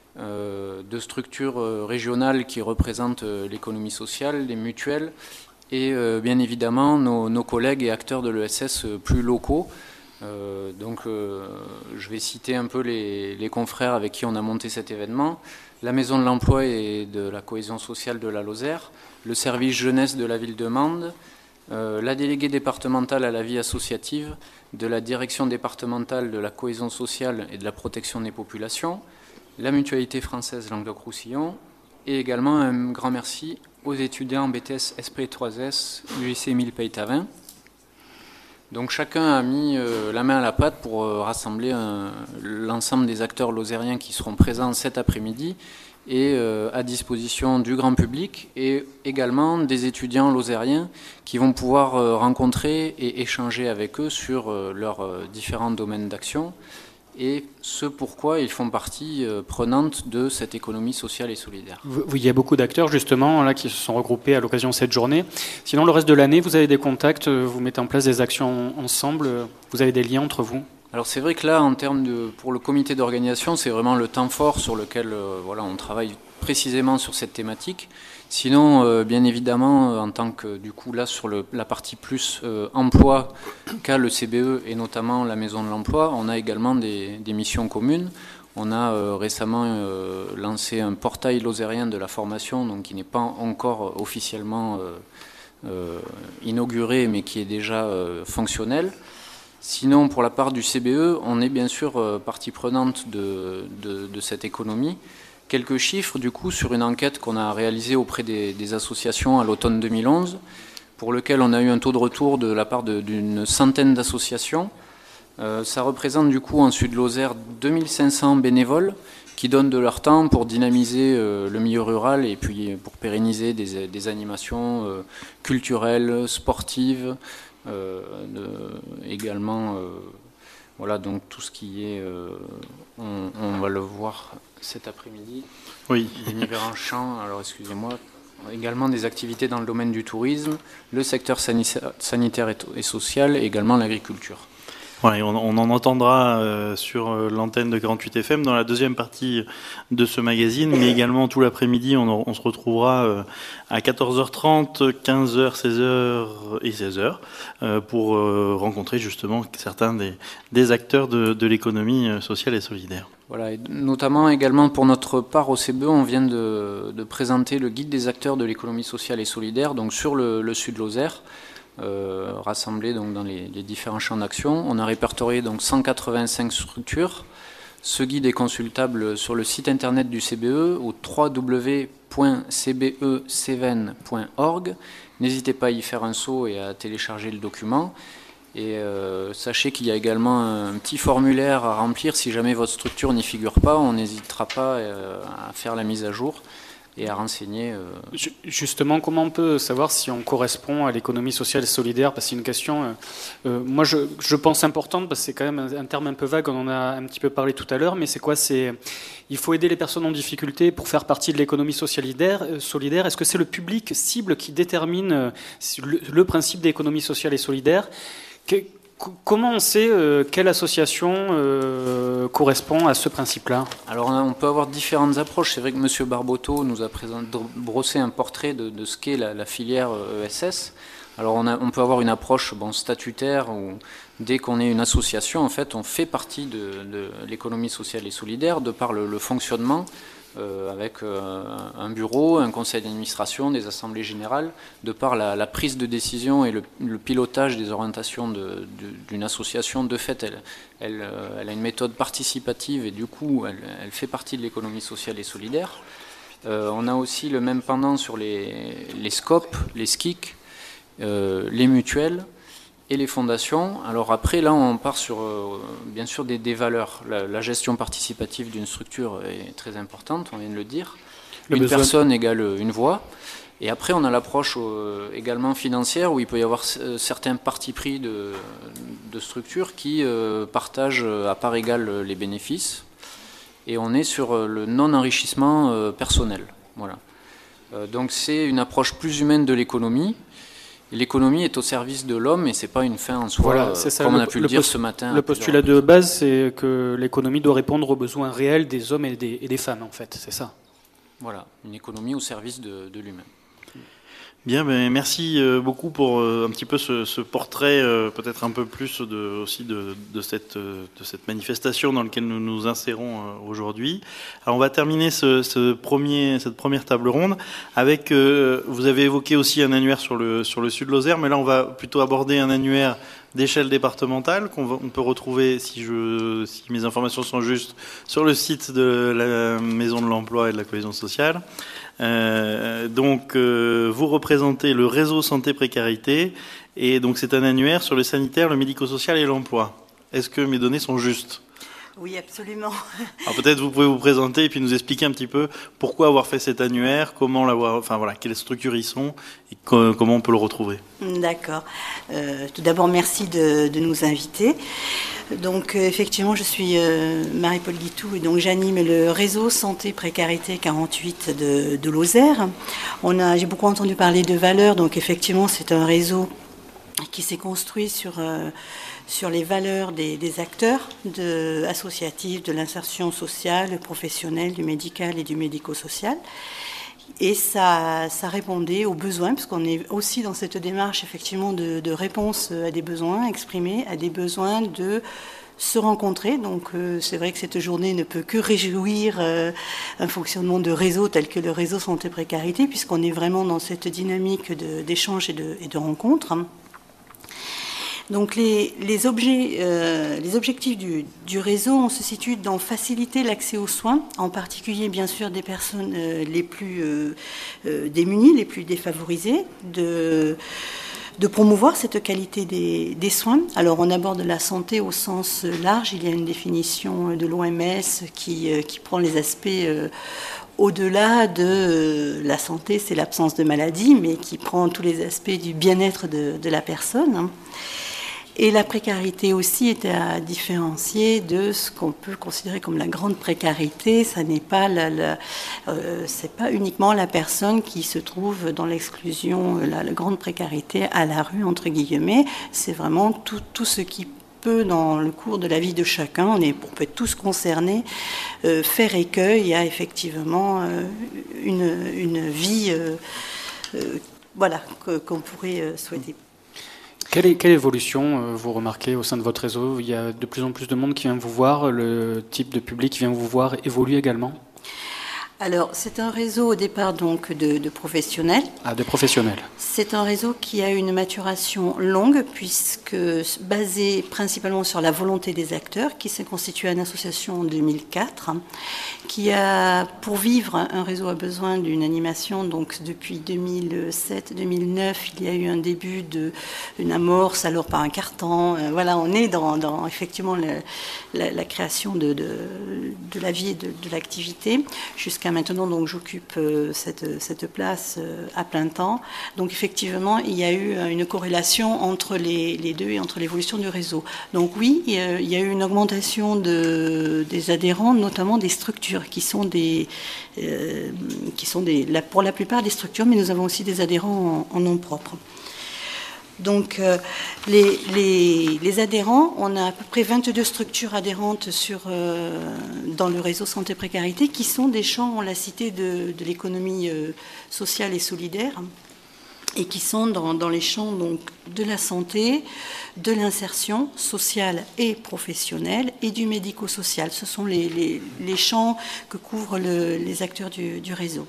Euh, de structures euh, régionales qui représentent euh, l'économie sociale, les mutuelles et euh, bien évidemment nos, nos collègues et acteurs de l'E S S euh, plus locaux. Euh, donc euh, je vais citer un peu les, les confrères avec qui on a monté cet événement. La Maison de l'Emploi et de la Cohésion Sociale de la Lozère, le service jeunesse de la ville de Mende, euh, la déléguée départementale à la vie associative de la direction départementale de la Cohésion Sociale et de la Protection des populations, la mutualité française Languedoc-Roussillon et également un grand merci aux étudiants en B T S S P trois S du lycée Émile Peytavin. Donc chacun a mis euh, la main à la pâte pour euh, rassembler un, l'ensemble des acteurs lozériens qui seront présents cet après-midi et euh, à disposition du grand public et également des étudiants lozériens qui vont pouvoir euh, rencontrer et échanger avec eux sur euh, leurs euh, différents domaines d'action et ce pourquoi ils font partie euh, prenante de cette économie sociale et solidaire. Vous, il y a beaucoup d'acteurs justement là qui se sont regroupés à l'occasion de cette journée. Sinon, le reste de l'année, vous avez des contacts, vous mettez en place des actions ensemble, vous avez des liens entre vous? Alors c'est vrai que là, en termes de, pour le comité d'organisation, c'est vraiment le temps fort sur lequel euh, voilà, on travaille précisément sur cette thématique. Sinon, euh, bien évidemment, euh, en tant que, du coup, là, sur le, la partie plus euh, emploi qu'a le C B E et notamment la Maison de l'Emploi, on a également des, des missions communes. On a euh, récemment euh, lancé un portail lozérien de la formation, donc qui n'est pas encore officiellement euh, euh, inauguré, mais qui est déjà euh, fonctionnel. Sinon, pour la part du C B E, on est bien sûr euh, partie prenante de, de, de cette économie. Quelques chiffres, du coup, sur une enquête qu'on a réalisée auprès des, des associations à l'automne deux mille onze, pour lequel on a eu un taux de retour de la part de, d'une centaine d'associations. Euh, ça représente, du coup, en Sud-Lozère, deux mille cinq cents bénévoles qui donnent de leur temps pour dynamiser euh, le milieu rural et puis pour pérenniser des, des animations euh, culturelles, sportives, euh, de, également... Euh, Voilà, donc tout ce qui est, euh, on, on va le voir cet après-midi, oui. Des différents champs, alors excusez-moi, également des activités dans le domaine du tourisme, le secteur sanitaire et social et également l'agriculture. Ouais, on, on en entendra euh, sur l'antenne de quarante-huit F M dans la deuxième partie de ce magazine, mais également tout l'après-midi, on, on se retrouvera euh, à quatorze heures trente, quinze heures, seize heures et seize heures euh, pour euh, rencontrer justement certains des, des acteurs de, de l'économie sociale et solidaire. Voilà, et notamment également pour notre part au C B E, on vient de, de présenter le guide des acteurs de l'économie sociale et solidaire, donc sur le, le Sud-Lozère. Euh, rassemblés donc dans les, les différents champs d'action. On a répertorié donc cent quatre-vingt-cinq structures. Ce guide est consultable sur le site internet du C B E au w w w point c b e cevennes point org. N'hésitez pas à y faire un saut et à télécharger le document. Et euh, sachez qu'il y a également un petit formulaire à remplir. Si jamais votre structure n'y figure pas, on n'hésitera pas euh, à faire la mise à jour et à renseigner. Euh... Justement, comment on peut savoir si on correspond à l'économie sociale et solidaire? Parce que c'est une question, euh, euh, moi je, je pense importante, parce que c'est quand même un, un terme un peu vague, on en a un petit peu parlé tout à l'heure, mais c'est quoi? C'est, il faut aider les personnes en difficulté pour faire partie de l'économie solidaire. Euh, solidaire. Est-ce que c'est le public cible qui détermine euh, le, le principe d'économie sociale et solidaire? que, Comment on sait euh, quelle association euh, correspond à ce principe-là? Alors on peut avoir différentes approches. C'est vrai que M. Barboteau nous a présenté, brossé un portrait de, de ce qu'est la, la filière E S S. Alors on, a, on peut avoir une approche bon, statutaire où dès qu'on est une association, en fait, on fait partie de, de l'économie sociale et solidaire de par le, le fonctionnement euh, avec euh, un bureau, un conseil d'administration, des assemblées générales, de par la, la prise de décision et le, le pilotage des orientations de, de, d'une association. De fait, elle, elle, elle a une méthode participative et du coup, elle, elle fait partie de l'économie sociale et solidaire. Euh, on a aussi le même pendant sur les, les SCOP, les S C I C, euh, les mutuelles et les fondations. Alors après, là, on part sur, euh, bien sûr, des, des valeurs. La, la gestion participative d'une structure est très importante, on vient de le dire. Le une besoin... personne égale une voix. Et après, on a l'approche euh, également financière, où il peut y avoir c- certains partis pris de, de structures qui euh, partagent à part égale les bénéfices. Et on est sur le non-enrichissement euh, personnel. Voilà. Euh, donc c'est une approche plus humaine de l'économie. L'économie est au service de l'homme et c'est pas une fin en soi, voilà, c'est ça, comme le, on a pu le, le dire post- ce matin. Le postulat de base, c'est que l'économie doit répondre aux besoins réels des hommes et des, et des femmes, en fait, c'est ça. Voilà, une économie au service de, de l'humain. Bien, ben merci beaucoup pour un petit peu ce, ce portrait, peut-être un peu plus de, aussi de, de, cette, de cette manifestation dans laquelle nous nous insérons aujourd'hui. Alors on va terminer ce, ce premier, cette première table ronde avec, vous avez évoqué aussi un annuaire sur le, sur le Sud-Lozère, mais là on va plutôt aborder un annuaire d'échelle départementale qu'on va, on peut retrouver, si, je, si mes informations sont justes, sur le site de la Maison de l'Emploi et de la Cohésion sociale. Euh, donc euh, vous représentez le réseau santé précarité et donc c'est un annuaire sur le sanitaire, le médico-social et l'emploi. Est-ce que mes données sont justes? Oui, absolument. Alors peut-être vous pouvez vous présenter et puis nous expliquer un petit peu pourquoi avoir fait cet annuaire, comment l'avoir, enfin voilà, quelles structures y sont et co- comment on peut le retrouver. D'accord. Euh, tout d'abord, merci de, de nous inviter. Donc euh, effectivement, je suis euh, Marie-Paul Guitou et donc j'anime le réseau santé précarité quarante-huit de, de Lozère. On a, j'ai beaucoup entendu parler de valeurs, donc effectivement, c'est un réseau qui s'est construit sur euh, sur les valeurs des, des acteurs de, associatifs, de l'insertion sociale, professionnelle, du médical et du médico-social. Et ça, ça répondait aux besoins, parce qu'on est aussi dans cette démarche effectivement de, de réponse à des besoins exprimés, à des besoins de se rencontrer. Donc euh, c'est vrai que cette journée ne peut que réjouir euh, un fonctionnement de réseau tel que le réseau santé précarité, puisqu'on est vraiment dans cette dynamique de, d'échange et de, et de rencontre. Donc les, les, objets, euh, les objectifs du, du réseau, on se situe dans faciliter l'accès aux soins, en particulier bien sûr des personnes euh, les plus euh, euh, démunies, les plus défavorisées, de, de promouvoir cette qualité des, des soins. Alors on aborde la santé au sens large, il y a une définition de l'O M S qui, euh, qui prend les aspects euh, au-delà de euh, la santé, c'est l'absence de maladie, mais qui prend tous les aspects du bien-être de, de la personne. Et la précarité aussi est à différencier de ce qu'on peut considérer comme la grande précarité. Ça n'est pas, la, la, euh, c'est pas uniquement la personne qui se trouve dans l'exclusion, la, la grande précarité à la rue, entre guillemets. C'est vraiment tout, tout ce qui peut, dans le cours de la vie de chacun, on, est, on peut être tous concernés, euh, faire écueil à effectivement euh, une, une vie euh, euh, voilà, que, qu'on pourrait euh, souhaiter. Quelle, est, quelle évolution euh, vous remarquez au sein de votre réseau? Il y a de plus en plus de monde qui vient vous voir, le type de public qui vient vous voir évolue également? Alors, c'est un réseau au départ donc de, de professionnels. Ah, de professionnels. C'est un réseau qui a une maturation longue, puisque basé principalement sur la volonté des acteurs, qui s'est constitué en association en deux mille quatre, qui a, pour vivre, un réseau a besoin d'une animation. Donc, depuis deux mille sept deux mille neuf, il y a eu un début de une amorce, alors par un carton. Euh, voilà, on est dans, dans effectivement le, la, la création de, de, de la vie et de, de l'activité, jusqu'à maintenant, donc j'occupe euh, cette, cette place euh, à plein temps. Donc effectivement, il y a eu une corrélation entre les, les deux et entre l'évolution du réseau. Donc oui, il y a, il y a eu une augmentation de, des adhérents, notamment des structures qui sont des, euh, qui sont des, la, pour la plupart des structures, mais nous avons aussi des adhérents en, en nom propre. Donc, euh, les, les, les adhérents, on a à peu près vingt-deux structures adhérentes sur, euh, dans le réseau Santé Précarité, qui sont des champs, on l'a cité, de, de l'économie euh, sociale et solidaire, et qui sont dans, dans les champs donc, de la santé, de l'insertion sociale et professionnelle, et du médico-social. Ce sont les, les, les champs que couvrent le, les acteurs du, du réseau.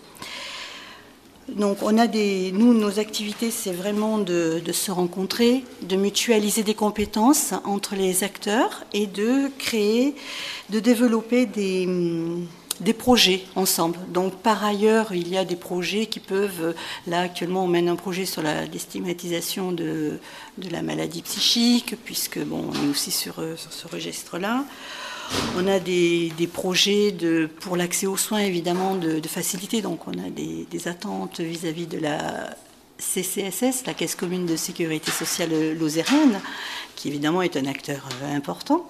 Donc, on a des, nous, nos activités, c'est vraiment de, de se rencontrer, de mutualiser des compétences entre les acteurs et de créer, de développer des, des projets ensemble. Donc, par ailleurs, il y a des projets qui peuvent, là, actuellement, on mène un projet sur la déstigmatisation de, de la maladie psychique, puisque, bon, on est aussi sur, sur ce registre-là. On a des, des projets de, pour l'accès aux soins, évidemment, de, de facilité. Donc, on a des, des attentes vis-à-vis de la C C S S, la Caisse commune de sécurité sociale lozérienne, qui, évidemment, est un acteur important.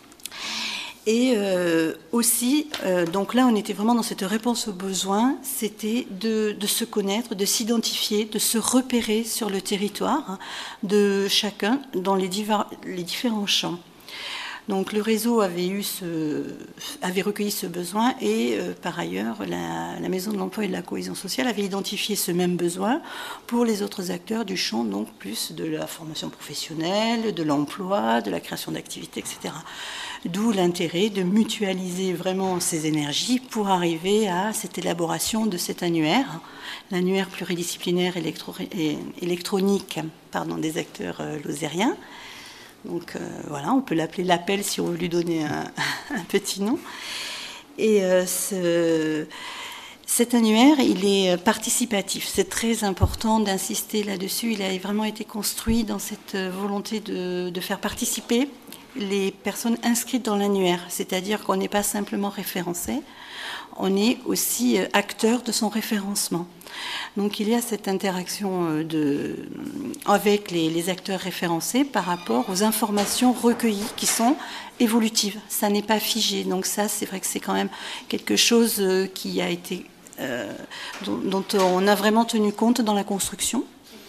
Et euh, aussi, euh, donc là, on était vraiment dans cette réponse aux besoins, c'était de, de se connaître, de s'identifier, de se repérer sur le territoire hein, de chacun dans les, divers, les différents champs. Donc le réseau avait, eu ce, avait recueilli ce besoin et euh, par ailleurs la, la Maison de l'Emploi et de la Cohésion sociale avait identifié ce même besoin pour les autres acteurs du champ, donc plus de la formation professionnelle, de l'emploi, de la création d'activités, et cetera. D'où l'intérêt de mutualiser vraiment ces énergies pour arriver à cette élaboration de cet annuaire, l'annuaire pluridisciplinaire électro, électronique pardon, des acteurs euh, lozériens. Donc euh, voilà, on peut l'appeler l'appel si on veut lui donner un, un petit nom. Et euh, ce, cet annuaire, il est participatif. C'est très important d'insister là-dessus. Il a vraiment été construit dans cette volonté de, de faire participer les personnes inscrites dans l'annuaire. C'est-à-dire qu'on n'est pas simplement référencé, on est aussi acteur de son référencement. Donc il y a cette interaction de, avec les, les acteurs référencés par rapport aux informations recueillies qui sont évolutives. Ça n'est pas figé. Donc ça, c'est vrai que c'est quand même quelque chose qui a été, euh, dont, dont on a vraiment tenu compte dans la construction.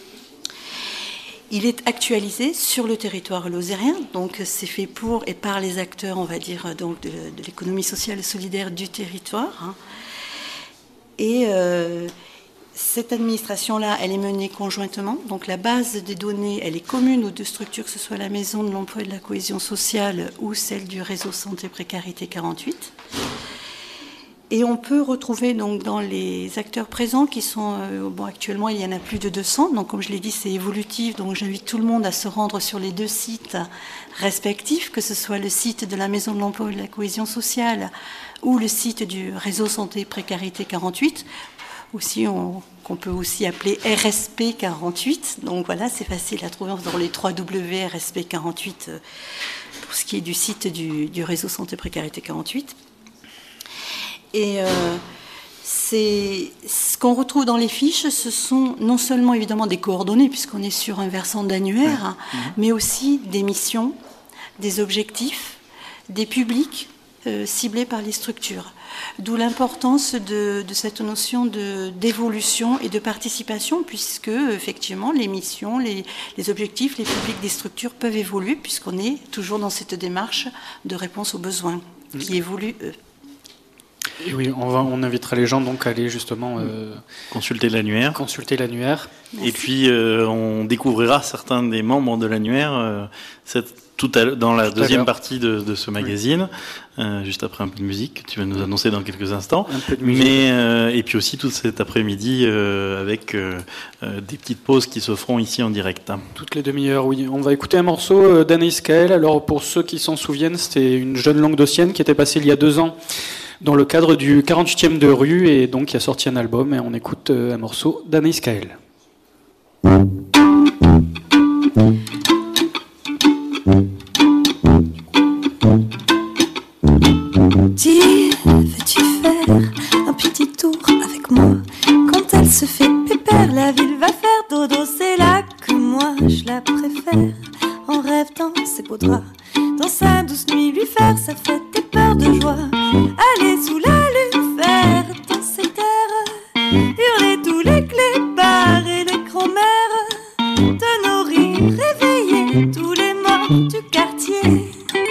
Il est actualisé sur le territoire lozérien, donc c'est fait pour et par les acteurs, on va dire, donc de, de l'économie sociale et solidaire du territoire. Hein. Et euh, cette administration-là, elle est menée conjointement. Donc la base des données, elle est commune aux deux structures, que ce soit la Maison de l'Emploi et de la Cohésion sociale ou celle du réseau Santé Précarité quarante-huit. Et on peut retrouver donc dans les acteurs présents qui sont, euh, bon, actuellement il y en a plus de deux cents, donc comme je l'ai dit c'est évolutif, donc j'invite tout le monde à se rendre sur les deux sites respectifs, que ce soit le site de la Maison de l'Emploi et de la Cohésion sociale ou le site du réseau Santé Précarité quarante-huit, aussi on, qu'on peut aussi appeler R S P quarante-huit, donc voilà c'est facile à trouver dans les trois W R S P quarante-huit pour ce qui est du site du, du réseau Santé Précarité quarante-huit. Et euh, c'est, ce qu'on retrouve dans les fiches, ce sont non seulement évidemment des coordonnées, puisqu'on est sur un versant d'annuaire, mmh. mais aussi des missions, des objectifs, des publics, euh, ciblés par les structures. D'où l'importance de, de cette notion de, d'évolution et de participation, puisque effectivement les missions, les, les objectifs, les publics des structures peuvent évoluer, puisqu'on est toujours dans cette démarche de réponse aux besoins qui évoluent eux. Et oui, on, va, on invitera les gens donc à aller justement euh, consulter l'annuaire. Consulter l'annuaire. Et puis euh, on découvrira certains des membres de l'annuaire euh, cette, tout à, dans la tout deuxième partie de, de ce magazine, oui. euh, juste après un peu de musique que tu vas nous annoncer dans quelques instants. Un peu de musique. Mais euh, et puis aussi tout cet après-midi euh, avec euh, euh, des petites pauses qui se feront ici en direct. Toutes les demi-heures, oui. On va écouter un morceau d'Anaïs Kael. Alors pour ceux qui s'en souviennent, c'était une jeune languedocienne qui était passée il y a deux ans dans le cadre du quarante-huitième de rue, et donc qui a sorti un album, et on écoute un morceau d'Anaïs Kael. Dis, veux-tu faire un petit tour avec moi? Quand elle se fait pépère, la ville va faire dodo, c'est là que moi je la préfère. En rêve dans ses beaux draps, dans sa douce nuit lui faire sa fête et peur de joie. Aller sous la lune, faire dans ses terres, hurler tous les clébards et les grands-mères, de nos rires réveiller tous les morts du quartier.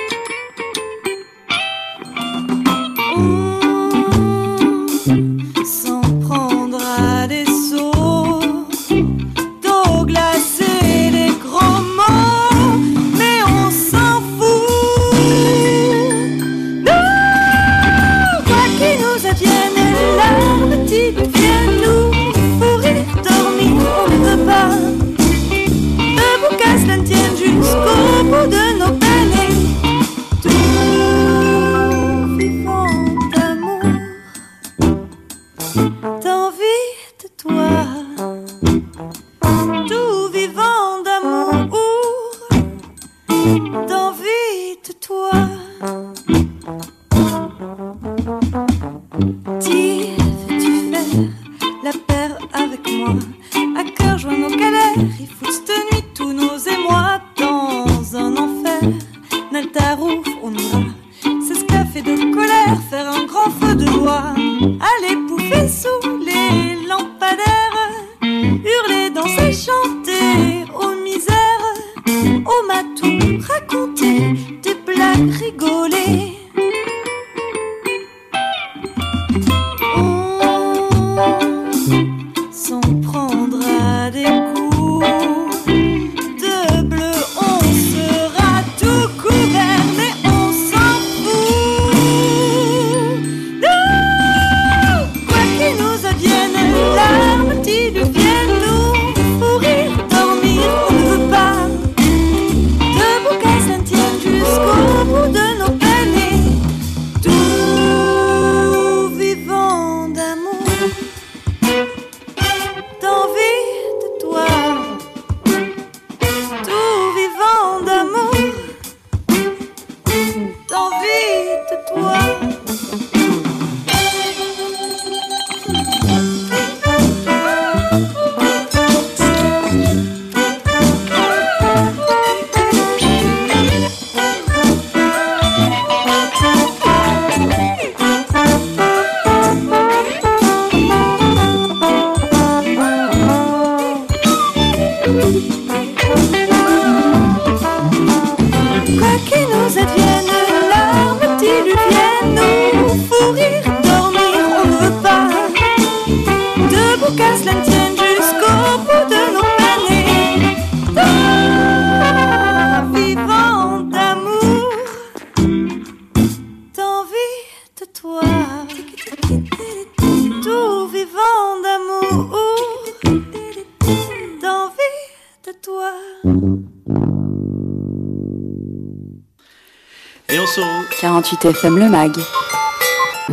On s'en prendra des seaux d'eau glacée, des grands mots, mais on s'en fout. Nous, quoi qu'il nous advienne, la petite vienne nous pourrir, dormir, on ne veut pas. Debout qu'à cela ne tienne jusqu'au bout de nos peines. quarante-huit F M le mag. On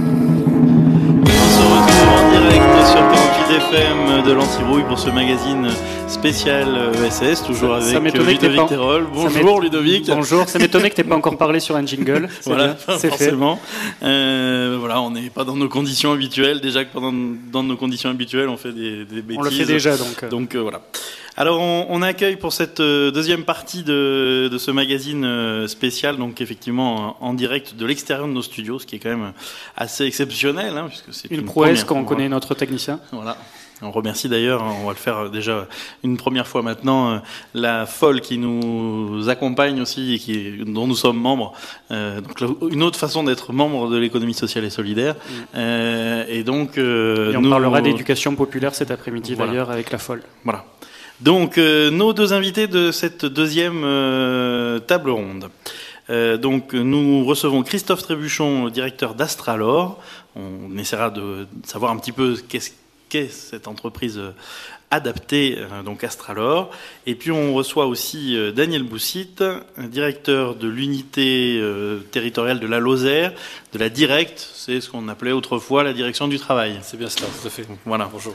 se retrouve en direct sur quarante-huit F M de l'Antibrouille pour ce magazine spécial E S S, toujours ça, avec ça Ludovic pas... Terol. Bonjour Ludovic. Bonjour, ça m'étonnait que tu n'aies pas encore parlé sur un jingle. C'est voilà, c'est forcément. Euh, voilà, on n'est pas dans nos conditions habituelles. Déjà que pendant, dans nos conditions habituelles, on fait des, des bêtises. On le fait déjà, donc. Donc euh, voilà. Alors on, on accueille pour cette deuxième partie de, de ce magazine spécial, donc effectivement en direct de l'extérieur de nos studios, ce qui est quand même assez exceptionnel, hein, puisque c'est une, une prouesse quand on fois. connaît notre technicien. Voilà. On remercie d'ailleurs, on va le faire déjà une première fois maintenant, la folle qui nous accompagne aussi et qui, dont nous sommes membres. Euh, donc une autre façon d'être membre de l'économie sociale et solidaire. Mmh. Euh, et donc, euh, et on nous, parlera d'éducation populaire cet après-midi voilà. d'ailleurs avec la folle. Voilà. Donc euh, nos deux invités de cette deuxième euh, table ronde. Euh, donc nous recevons Christophe Trébuchon, directeur d'Astralor. On essaiera de savoir un petit peu qu'est-ce qu'est cette entreprise adaptée, donc Astralor. Et puis on reçoit aussi Daniel Boussit, directeur de l'unité territoriale de la Lozère, de la Directe, c'est ce qu'on appelait autrefois la direction du travail. C'est bien cela, tout à fait. Voilà. Bonjour.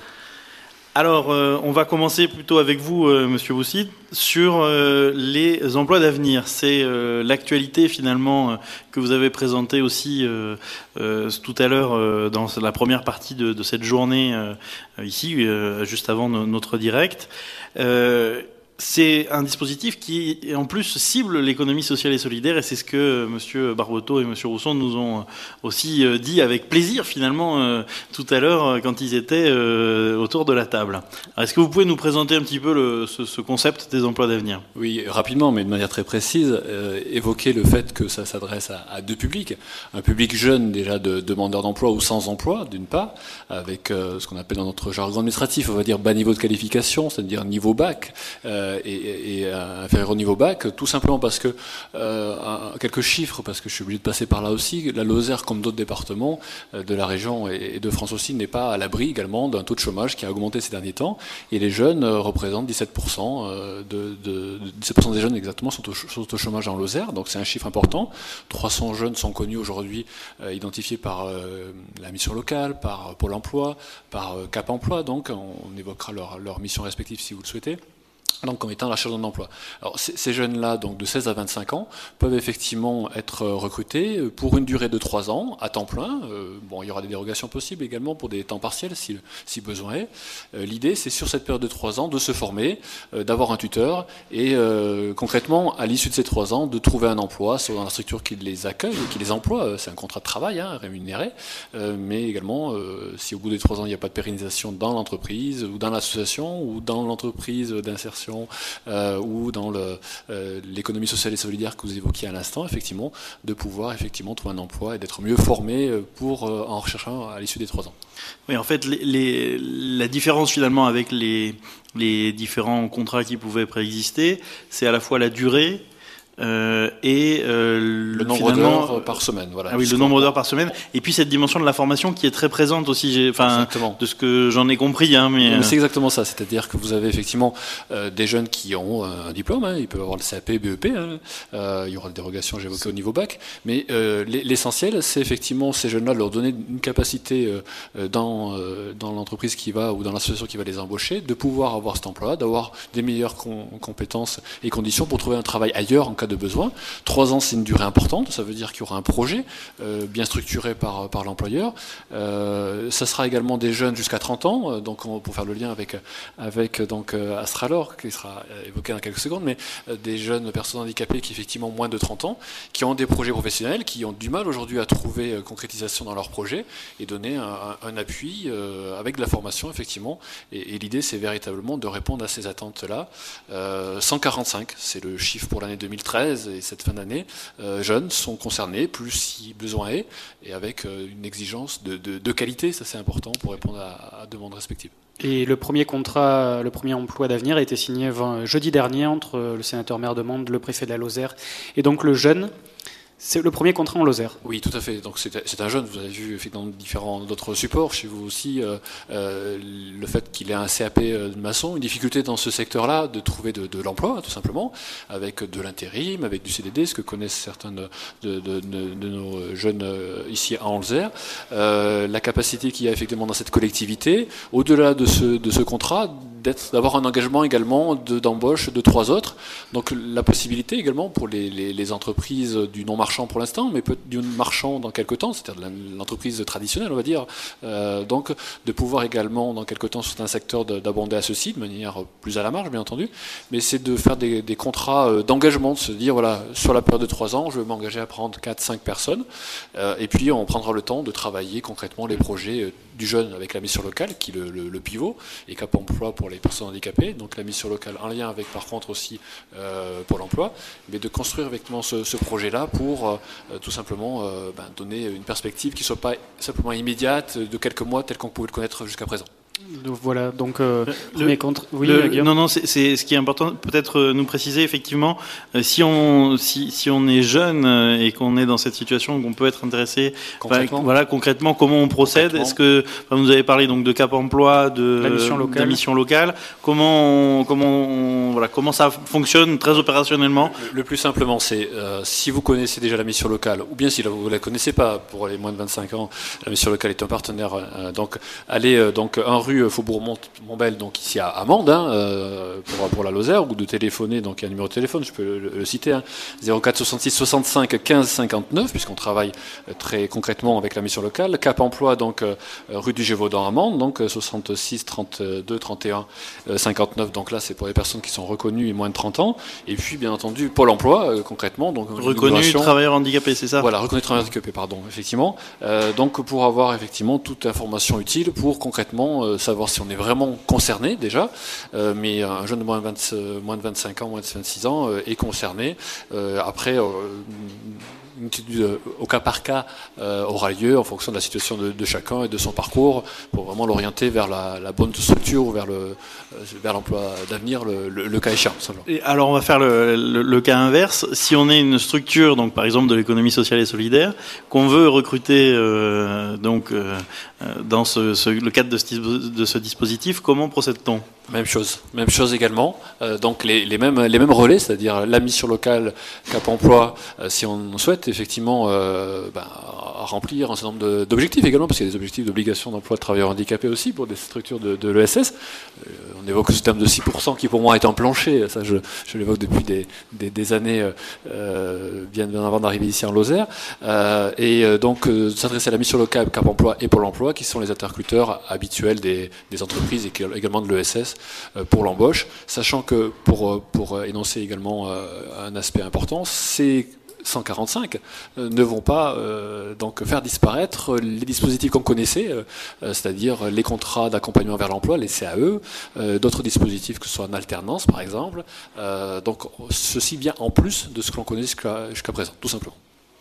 Alors, euh, on va commencer plutôt avec vous, euh, Monsieur Boussit, sur euh, les emplois d'avenir. C'est euh, l'actualité finalement euh, que vous avez présentée aussi euh, euh, tout à l'heure euh, dans la première partie de, de cette journée euh, ici, euh, juste avant no- notre direct. Euh, C'est un dispositif qui, en plus, cible l'économie sociale et solidaire, et c'est ce que M. Barboteau et M. Rousson nous ont aussi dit avec plaisir, finalement, tout à l'heure, quand ils étaient autour de la table. Alors, est-ce que vous pouvez nous présenter un petit peu le, ce, ce concept des emplois d'avenir ? Oui, rapidement, mais de manière très précise, euh, évoquer le fait que ça s'adresse à, à deux publics. Un public jeune, déjà, de demandeurs d'emploi ou sans emploi, d'une part, avec euh, ce qu'on appelle dans notre jargon administratif, on va dire bas niveau de qualification, c'est-à-dire niveau bac, euh, Et, et inférieur au niveau bac, tout simplement parce que euh, quelques chiffres, parce que je suis obligé de passer par là aussi. La Lozère, comme d'autres départements euh, de la région et, et de France aussi, n'est pas à l'abri également d'un taux de chômage qui a augmenté ces derniers temps. Et les jeunes euh, représentent dix-sept pour cent euh, de, de, de dix-sept pour cent des jeunes exactement sont au, sont au chômage en Lozère. Donc c'est un chiffre important. trois cents jeunes sont connus aujourd'hui, euh, identifiés par euh, la mission locale, par Pôle Emploi, par euh, Cap Emploi. Donc on, on évoquera leur, leur mission respective si vous le souhaitez. Donc, comme étant la recherche d'un emploi. Alors, ces jeunes-là, donc de seize à vingt-cinq ans, peuvent effectivement être recrutés pour une durée de trois ans, à temps plein. Euh, bon, il y aura des dérogations possibles également pour des temps partiels, si, si besoin est. Euh, l'idée, c'est sur cette période de trois ans de se former, euh, d'avoir un tuteur, et euh, concrètement, à l'issue de ces trois ans, de trouver un emploi, soit dans la structure qui les accueille, qui les emploie. C'est un contrat de travail, hein, rémunéré, euh, mais également, euh, si au bout des trois ans, il n'y a pas de pérennisation dans l'entreprise, ou dans l'association, ou dans l'entreprise d'insertion, Euh, ou dans le, euh, l'économie sociale et solidaire que vous évoquiez à l'instant, effectivement, de pouvoir effectivement trouver un emploi et d'être mieux formé pour, euh, en recherchant à l'issue des trois ans. Oui, en fait, les, les, la différence finalement avec les, les différents contrats qui pouvaient préexister, c'est à la fois la durée Euh, et euh, le nombre d'heures par semaine, voilà. Ah oui, le nombre d'heures par semaine. Et puis cette dimension de la formation qui est très présente aussi. J'ai, enfin, de ce que j'en ai compris, hein, mais, mais c'est exactement ça. C'est-à-dire que vous avez effectivement euh, des jeunes qui ont un diplôme. Hein, ils peuvent avoir le C A P, B E P. Hein, euh, il y aura des dérogations, j'évoquais au niveau bac. Mais euh, l'essentiel, c'est effectivement ces jeunes-là leur donner une capacité euh, dans euh, dans l'entreprise qui va ou dans l'association qui va les embaucher, de pouvoir avoir cet emploi, d'avoir des meilleures com- compétences et conditions pour trouver un travail ailleurs en cas de besoin. Trois ans, c'est une durée importante. Ça veut dire qu'il y aura un projet euh, bien structuré par, par l'employeur. Euh, ça sera également des jeunes jusqu'à trente ans. Donc, on, pour faire le lien avec, avec donc, Astralor, qui sera évoqué dans quelques secondes, mais euh, des jeunes personnes handicapées qui, effectivement, moins de trente ans, qui ont des projets professionnels, qui ont du mal aujourd'hui à trouver euh, concrétisation dans leurs projets et donner un, un appui euh, avec de la formation, effectivement. Et, et l'idée, c'est véritablement de répondre à ces attentes-là. Euh, cent quarante-cinq, c'est le chiffre pour l'année deux mille treize. Et cette fin d'année, euh, jeunes sont concernés, plus si besoin est, et avec euh, une exigence de, de, de qualité, ça c'est important pour répondre à, à demandes respectives. Et le premier contrat, le premier emploi d'avenir a été signé jeudi dernier entre le sénateur maire de Mende, le préfet de la Lozère, et donc le jeune. C'est le premier contrat en Lozère. Oui, tout à fait. Donc c'est, c'est un jeune, vous avez vu dans différents d'autres supports, chez vous aussi, euh, euh, le fait qu'il ait un C A P de maçon, une difficulté dans ce secteur-là de trouver de, de l'emploi, tout simplement, avec de l'intérim, avec du C D D, ce que connaissent certains de, de, de, de nos jeunes ici à Lozère. Euh, la capacité qu'il y a effectivement dans cette collectivité, au-delà de ce, de ce contrat, d'être, d'avoir un engagement également de, d'embauche de trois autres. Donc la possibilité également pour les, les, les entreprises du non marchand pour l'instant, mais peut du marchand dans quelques temps, c'est-à-dire de l'entreprise traditionnelle, on va dire, euh, donc de pouvoir également dans quelques temps sur certains secteurs d'abonder à ceci de manière plus à la marge, bien entendu, mais c'est de faire des, des contrats d'engagement, de se dire voilà, sur la période de trois ans, je vais m'engager à prendre quatre cinq personnes, euh, et puis on prendra le temps de travailler concrètement les projets du jeune avec la mission locale, qui est le, le, le pivot, et Cap Emploi pour les personnes handicapées, donc la mission locale en lien avec par contre aussi euh, Pôle Emploi, mais de construire effectivement ce, ce projet-là pour euh, tout simplement euh, ben, donner une perspective qui ne soit pas simplement immédiate de quelques mois tel qu'on pouvait le connaître jusqu'à présent. Donc, voilà, donc euh, le, contre. Oui, le, Guillaume. non, non, c'est, c'est ce qui est important. Peut-être euh, nous préciser effectivement, euh, si on si, si on est jeune euh, et qu'on est dans cette situation, qu'on peut être intéressé. Concrètement. Bah, voilà, concrètement, comment on procède. Est-ce que enfin, vous avez parlé donc de Cap Emploi, de la mission locale. De la mission locale. Comment on, comment on, voilà comment ça fonctionne très opérationnellement. Le, le plus simplement, c'est euh, si vous connaissez déjà la mission locale, ou bien si vous la connaissez pas pour les moins de vingt-cinq ans, la mission locale est un partenaire. Euh, donc allez euh, donc un rue Faubourg-Montbel, donc ici à Amande, hein, euh, pour, pour la Lozère, ou de téléphoner, donc il y a un numéro de téléphone, je peux le, le citer, hein, zéro quatre soixante-six soixante-cinq quinze cinquante-neuf, puisqu'on travaille très concrètement avec la mission locale. Cap Emploi, donc euh, rue du Gévaudan à Amande, donc soixante-six trente-deux trente et un cinquante-neuf, donc là c'est pour les personnes qui sont reconnues et moins de trente ans. Et puis bien entendu Pôle Emploi, euh, concrètement, donc reconnu travailleur handicapé, c'est ça? Voilà, reconnu travailleur handicapé, pardon, effectivement. Euh, donc pour avoir effectivement toute information utile pour concrètement euh, savoir si on est vraiment concerné déjà, euh, mais un jeune de moins de, vingt, moins de vingt-cinq ans, moins de vingt-six ans euh, est concerné. Euh, après, euh, une étude au cas par cas euh, aura lieu en fonction de la situation de, de chacun et de son parcours pour vraiment l'orienter vers la, la bonne structure ou vers le vers l'emploi d'avenir, le, le, le cas échéant. Et alors on va faire le, le, le cas inverse. Si on est une structure, donc par exemple de l'économie sociale et solidaire, qu'on veut recruter euh, donc euh, dans ce, ce, le cadre de ce, de ce dispositif, comment procède-t-on? Même chose, même chose également. Euh, donc les, les mêmes les mêmes relais, c'est-à-dire la mission locale, Cap Emploi, euh, si on souhaite effectivement euh, ben, remplir un certain nombre d'objectifs également, parce qu'il y a des objectifs d'obligation d'emploi de travailleurs handicapés aussi pour des structures de, de l'E S S. Euh, on évoque ce terme de six pour cent qui pour moi est un plancher. Ça, je, je l'évoque depuis des, des, des années euh, bien, bien avant d'arriver ici en Lozère. Euh, et euh, donc euh, s'adresser à la mission locale, Cap Emploi et Pôle Emploi, qui sont les interlocuteurs habituels des, des entreprises et également de l'E S S. Pour l'embauche, sachant que pour, pour énoncer également un aspect important, ces cent quarante-cinq ne vont pas euh, donc faire disparaître les dispositifs qu'on connaissait, euh, c'est-à-dire les contrats d'accompagnement vers l'emploi, les C A E, euh, d'autres dispositifs que ce soit en alternance par exemple. Euh, donc ceci vient en plus de ce que l'on connaît jusqu'à jusqu'à présent, tout simplement.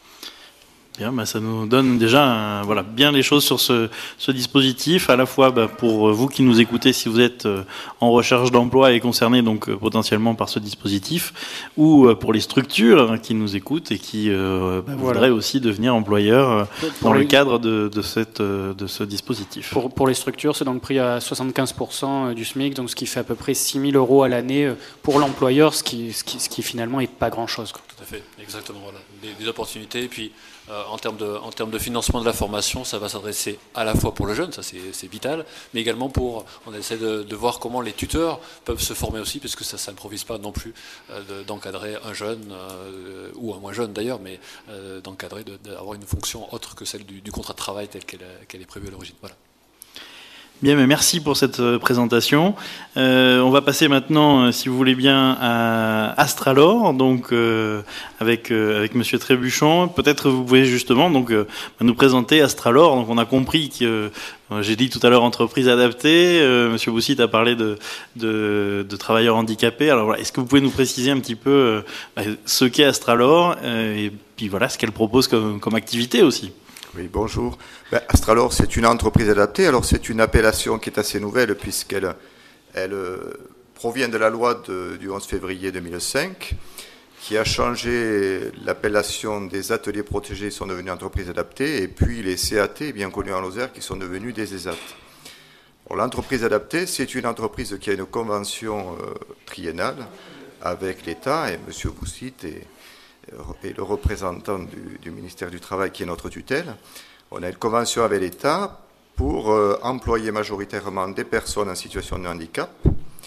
Bien, bah ça nous donne déjà un, voilà, bien les choses sur ce, ce dispositif, à la fois bah, pour vous qui nous écoutez si vous êtes en recherche d'emploi et concernés donc potentiellement par ce dispositif, ou pour les structures qui nous écoutent et qui euh, bah, voilà. voudraient aussi devenir employeurs dans les... le cadre de, de, cette, de ce dispositif. Pour, pour les structures, c'est donc pris à soixante-quinze pour cent du SMIC, donc ce qui fait à peu près six mille euros à l'année pour l'employeur, ce qui, ce, qui, ce qui finalement n'est pas grand-chose. Tout à fait, exactement. Voilà. Des, des opportunités, et puis Euh, en termes de, en termes de financement de la formation, ça va s'adresser à la fois pour le jeune, ça c'est vital, mais également pour, on essaie de, de voir comment les tuteurs peuvent se former aussi, parce que ça ne s'improvise pas non plus euh, d'encadrer un jeune, euh, ou un moins jeune d'ailleurs, mais euh, d'encadrer, d'avoir une fonction autre que celle du, du contrat de travail tel qu'elle qu'elle est prévue à l'origine. Voilà. Bien, mais merci pour cette présentation. Euh, on va passer maintenant, si vous voulez bien, à Astralor, donc euh, avec euh, avec Monsieur Trébuchon. Peut-être vous pouvez justement donc euh, nous présenter Astralor. Donc on a compris que euh, j'ai dit tout à l'heure entreprise adaptée. Euh, Monsieur Boussit a parlé de de, de travailleurs handicapés. Alors voilà, est-ce que vous pouvez nous préciser un petit peu euh, ce qu'est Astralor euh, et puis voilà ce qu'elle propose comme comme activité aussi? Oui, bonjour. Ben, Astralor, c'est une entreprise adaptée. Alors, c'est une appellation qui est assez nouvelle puisqu'elle elle, euh, provient de la loi de, du onze février deux mille cinq qui a changé l'appellation des ateliers protégés qui sont devenus entreprises adaptées et puis les C A T, bien connus en Lozère, qui sont devenus des E S A T. L'entreprise adaptée, c'est une entreprise qui a une convention euh, triennale avec l'État et M. Boussit et et le représentant du, du ministère du Travail qui est notre tutelle. On a une convention avec l'État pour euh, employer majoritairement des personnes en situation de handicap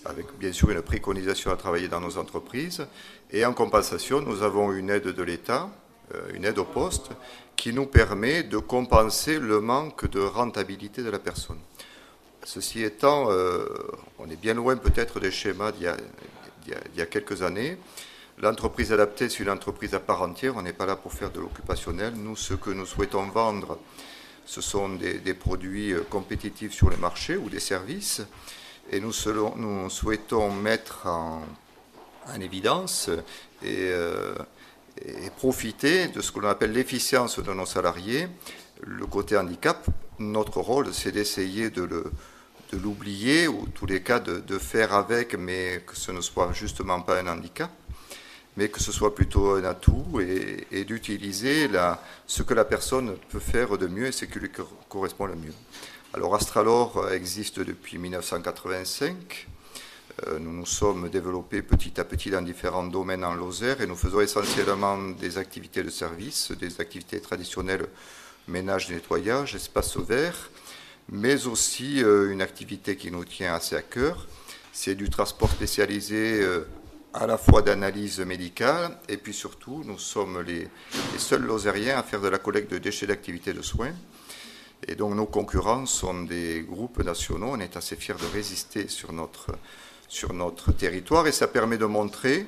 avec bien sûr une préconisation à travailler dans nos entreprises. Et en compensation, nous avons une aide de l'État, une aide au poste, qui nous permet de compenser le manque de rentabilité de la personne. Ceci étant, euh, on est bien loin peut-être des schémas d'il y a, d'il y a, d'il y a quelques années. L'entreprise adaptée, c'est une entreprise à part entière, on n'est pas là pour faire de l'occupationnel. Nous, ce que nous souhaitons vendre, ce sont des, des produits compétitifs sur le marché ou des services. Et nous, selon, nous souhaitons mettre en, en évidence et, euh, et profiter de ce que l'on appelle l'efficience de nos salariés. Le côté handicap, notre rôle, c'est d'essayer de le de l'oublier, ou en tous les cas de, de faire avec, mais que ce ne soit justement pas un handicap, mais que ce soit plutôt un atout, et, et d'utiliser la, ce que la personne peut faire de mieux et ce qui lui correspond le mieux. Alors Astralor existe depuis mille neuf cent quatre-vingt-cinq, euh, nous nous sommes développés petit à petit dans différents domaines en Lozère, et nous faisons essentiellement des activités de service, des activités traditionnelles, ménage, nettoyage, espace vert, mais aussi euh, une activité qui nous tient assez à cœur, c'est du transport spécialisé euh, à la fois d'analyse médicale, et puis surtout, nous sommes les, les seuls Lozériens à faire de la collecte de déchets d'activités de soins, et donc nos concurrents sont des groupes nationaux, on est assez fiers de résister sur notre, sur notre territoire, et ça permet de montrer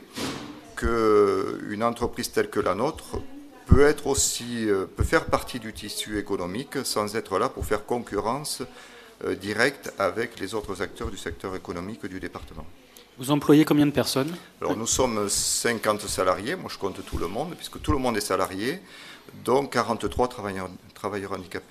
qu'une entreprise telle que la nôtre peut être aussi, peut faire partie du tissu économique sans être là pour faire concurrence euh, directe avec les autres acteurs du secteur économique du département. Vous employez combien de personnes? Alors nous sommes cinquante salariés, moi je compte tout le monde, puisque tout le monde est salarié, dont quarante-trois travailleurs, travailleurs handicapés.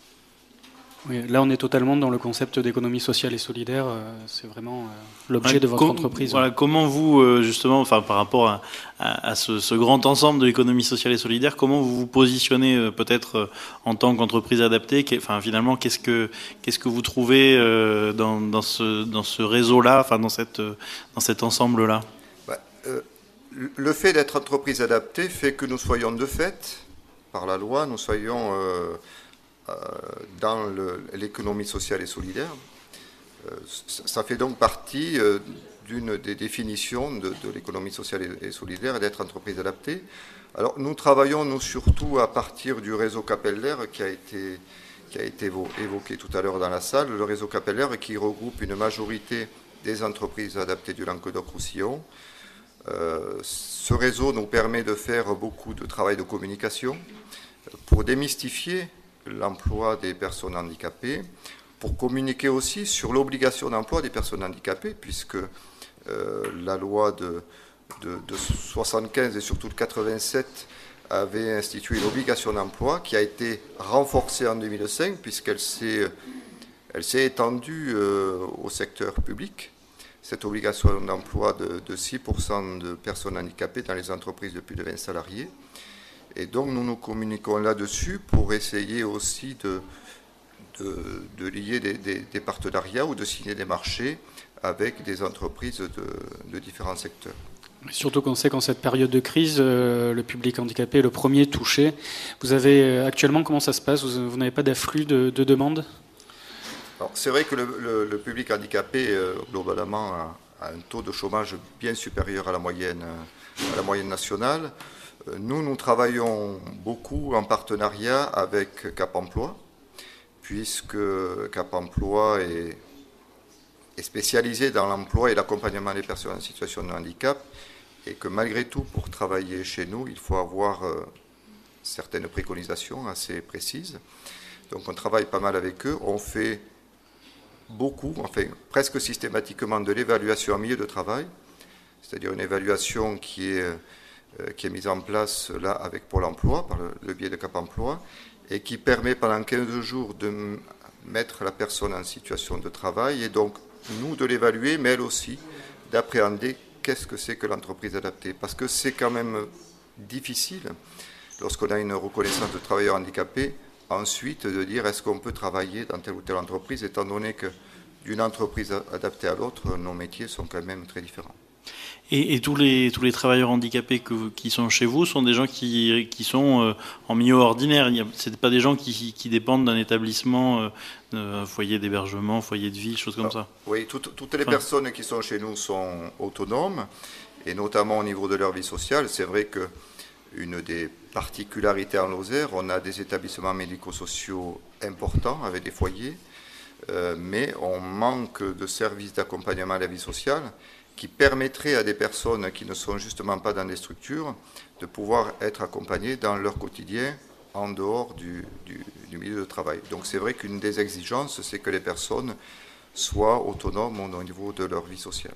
Oui, là, on est totalement dans le concept d'économie sociale et solidaire. C'est vraiment l'objet ouais, de votre com- entreprise. Voilà, comment vous, justement, enfin, par rapport à, à, à ce, ce grand ensemble de l'économie sociale et solidaire, comment vous vous positionnez peut-être en tant qu'entreprise adaptée? Enfin, finalement, qu'est-ce que qu'est-ce que vous trouvez dans, dans ce dans ce réseau-là, enfin, dans cette dans cet ensemble-là? Bah, euh, le fait d'être entreprise adaptée fait que nous soyons de fait, par la loi, nous soyons euh, dans le, l'économie sociale et solidaire. Euh, ça fait donc partie euh, d'une des définitions de, de l'économie sociale et, et solidaire et d'être entreprise adaptée. Alors nous travaillons nous surtout à partir du réseau Capellaire qui a été, qui a été évoqué tout à l'heure dans la salle, le réseau Capellaire qui regroupe une majorité des entreprises adaptées du Languedoc-Roussillon. Euh, ce réseau nous permet de faire beaucoup de travail de communication pour démystifier l'emploi des personnes handicapées, pour communiquer aussi sur l'obligation d'emploi des personnes handicapées, puisque euh, la loi de, de, de soixante-quinze et surtout de quatre-vingt-sept avait institué l'obligation d'emploi qui a été renforcée en deux mille cinq, puisqu'elle s'est, elle s'est étendue euh, au secteur public. Cette obligation d'emploi de, de six pour cent de personnes handicapées dans les entreprises de plus de vingt salariés. Et donc nous nous communiquons là-dessus pour essayer aussi de, de, de lier des, des, des partenariats ou de signer des marchés avec des entreprises de, de différents secteurs. Surtout qu'on sait qu'en cette période de crise, euh, le public handicapé est le premier touché. Vous avez actuellement, comment ça se passe? Vous, vous n'avez pas d'afflux de, de demandes? Alors, c'est vrai que le, le, le public handicapé, euh, globalement, a, a un taux de chômage bien supérieur à la moyenne, à la moyenne nationale. Nous, nous travaillons beaucoup en partenariat avec Cap Emploi, puisque Cap Emploi est, est spécialisé dans l'emploi et l'accompagnement des personnes en situation de handicap, et que malgré tout, pour travailler chez nous, il faut avoir euh, certaines préconisations assez précises. Donc on travaille pas mal avec eux, on fait beaucoup, enfin presque systématiquement de l'évaluation en milieu de travail, c'est-à-dire une évaluation qui est... qui est mise en place là avec Pôle emploi, par le, le biais de Cap Emploi, et qui permet pendant quinze jours de mettre la personne en situation de travail, et donc nous de l'évaluer, mais elle aussi d'appréhender qu'est-ce que c'est que l'entreprise adaptée. Parce que c'est quand même difficile, lorsqu'on a une reconnaissance de travailleur handicapé, ensuite de dire est-ce qu'on peut travailler dans telle ou telle entreprise, étant donné que d'une entreprise adaptée à l'autre, nos métiers sont quand même très différents. Et, et tous les tous les travailleurs handicapés que, qui sont chez vous sont des gens qui qui sont euh, en milieu ordinaire. C'est pas des gens qui, qui dépendent d'un établissement, euh, un foyer d'hébergement, foyer de vie, choses comme Alors, ça. Oui, toutes, toutes les enfin, personnes qui sont chez nous sont autonomes, et notamment au niveau de leur vie sociale. C'est vrai que une des particularités en Lozère, on a des établissements médico-sociaux importants avec des foyers, euh, mais on manque de services d'accompagnement à la vie sociale qui permettrait à des personnes qui ne sont justement pas dans des structures de pouvoir être accompagnées dans leur quotidien en dehors du, du, du milieu de travail. Donc c'est vrai qu'une des exigences, c'est que les personnes soient autonomes au niveau de leur vie sociale.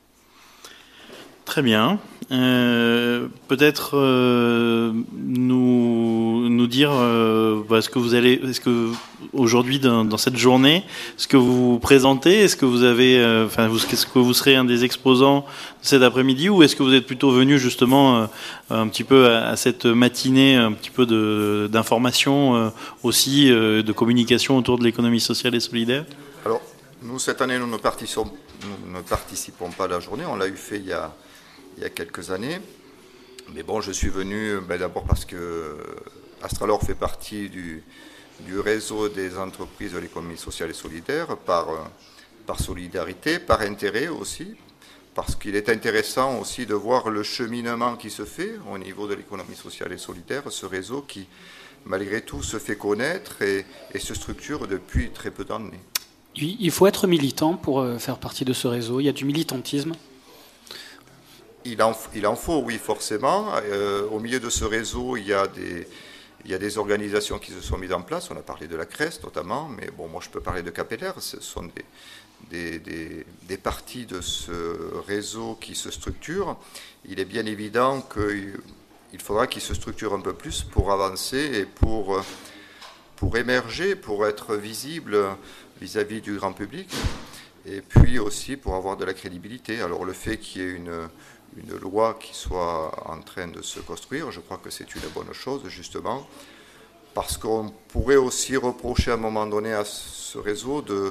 Très bien. Euh, peut-être euh, nous, nous dire euh, bah, ce que vous allez, est-ce que aujourd'hui dans, dans cette journée, ce que vous vous présentez, est-ce que vous avez, euh, enfin, vous, est-ce que vous serez un des exposants cet après-midi, ou est-ce que vous êtes plutôt venu justement euh, un petit peu à, à cette matinée, un petit peu de, d'information euh, aussi, euh, de communication autour de l'économie sociale et solidaire? Alors, nous cette année, nous ne participons, nous ne participons pas à la journée. On l'a eu fait il y a il y a quelques années. Mais bon, je suis venu ben, d'abord parce que Astralor fait partie du, du réseau des entreprises de l'économie sociale et solidaire, par, par solidarité, par intérêt aussi, parce qu'il est intéressant aussi de voir le cheminement qui se fait au niveau de l'économie sociale et solidaire, ce réseau qui, malgré tout, se fait connaître et, et se structure depuis très peu d'années. Il faut être militant pour faire partie de ce réseau. Il y a du militantisme. Il en, il en faut, oui, forcément. Euh, au milieu de ce réseau, il y a des, il y a des organisations qui se sont mises en place. On a parlé de la C R E S notamment, mais bon, moi je peux parler de Capeller. Ce sont des, des, des, des parties de ce réseau qui se structurent. Il est bien évident qu'il faudra qu'il se structure un peu plus pour avancer et pour, pour émerger, pour être visible vis-à-vis du grand public, et puis aussi pour avoir de la crédibilité. Alors le fait qu'il y ait une une loi qui soit en train de se construire, je crois que c'est une bonne chose, justement, parce qu'on pourrait aussi reprocher à un moment donné à ce réseau de,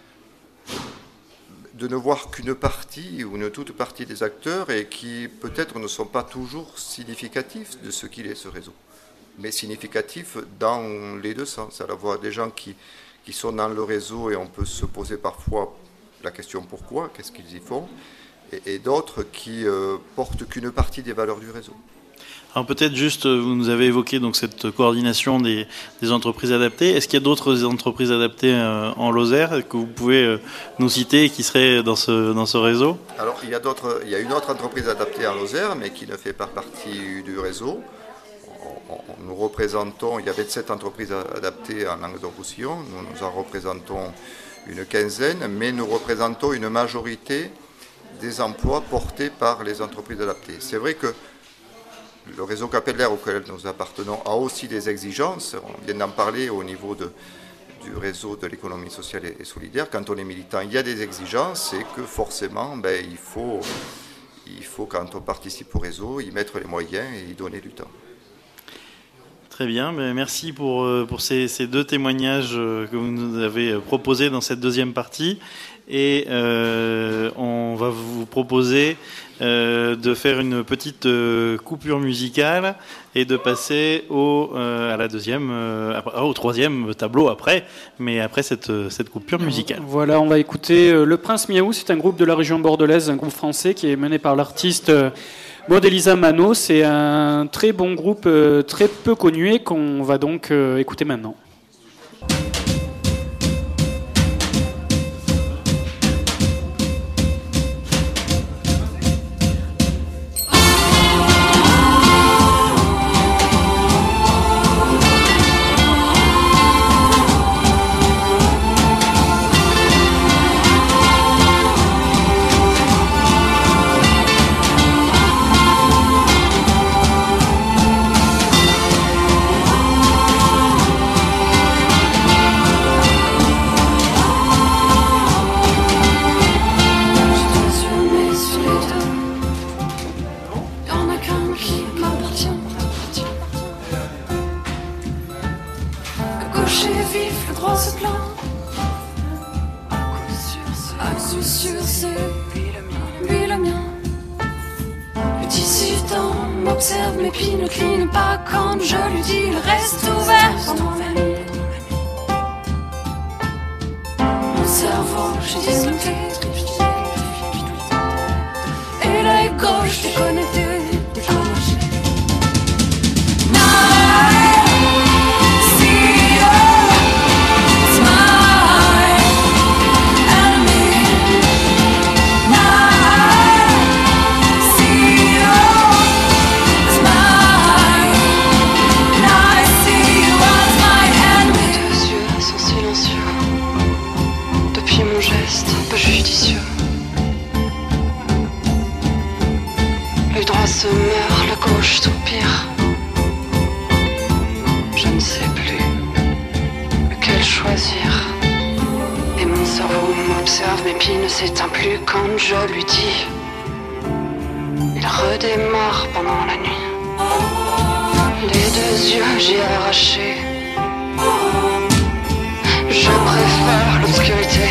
de ne voir qu'une partie ou une toute partie des acteurs, et qui peut-être ne sont pas toujours significatifs de ce qu'il est, ce réseau, mais significatifs dans les deux sens. À la fois des gens qui, qui sont dans le réseau, et on peut se poser parfois la question pourquoi, qu'est-ce qu'ils y font, et d'autres qui euh, portent qu'une partie des valeurs du réseau. Alors peut-être juste, vous nous avez évoqué donc cette coordination des, des entreprises adaptées. Est-ce qu'il y a d'autres entreprises adaptées euh, en Lozère que vous pouvez euh, nous citer et qui seraient dans ce, dans ce réseau? Alors il y a d'autres, il y a une autre entreprise adaptée en Lozère, mais qui ne fait pas partie du réseau. On, on, nous représentons, il y a vingt-sept entreprises adaptées en Languedoc-Roussillon. Nous nous en représentons une quinzaine, mais nous représentons une majorité des emplois portés par les entreprises adaptées. C'est vrai que le réseau Capeller auquel nous appartenons a aussi des exigences. On vient d'en parler au niveau de, du réseau de l'économie sociale et solidaire. Quand on est militant, il y a des exigences, et que forcément, ben, il faut, il faut, quand on participe au réseau, y mettre les moyens et y donner du temps. Très bien, merci pour, pour ces, ces deux témoignages que vous nous avez proposés dans cette deuxième partie. Et euh, on va vous proposer euh, de faire une petite euh, coupure musicale et de passer au, euh, à la deuxième, euh, au troisième tableau après, mais après cette, cette coupure musicale. Voilà, on va écouter euh, Le Prince Miaou. C'est un groupe de la région bordelaise, un groupe français qui est mené par l'artiste euh, Maud Elisa Mano. C'est un très bon groupe, euh, très peu connu, et qu'on va donc euh, écouter maintenant. Sur ce, puis le mien, temps m'observe mais puis ne cligne pas quand je lui dis il reste ouvert pendant la nuit. Mon cerveau, j'ai disloqué, et l'œil gauche déconnecté, déclenché. Le droit se meurt, le gauche soupire. Je ne sais plus lequel choisir. Et mon cerveau m'observe, mais puis ne s'éteint plus quand je lui dis. Il redémarre pendant la nuit. Les deux yeux, j'y ai arraché. Je préfère l'obscurité.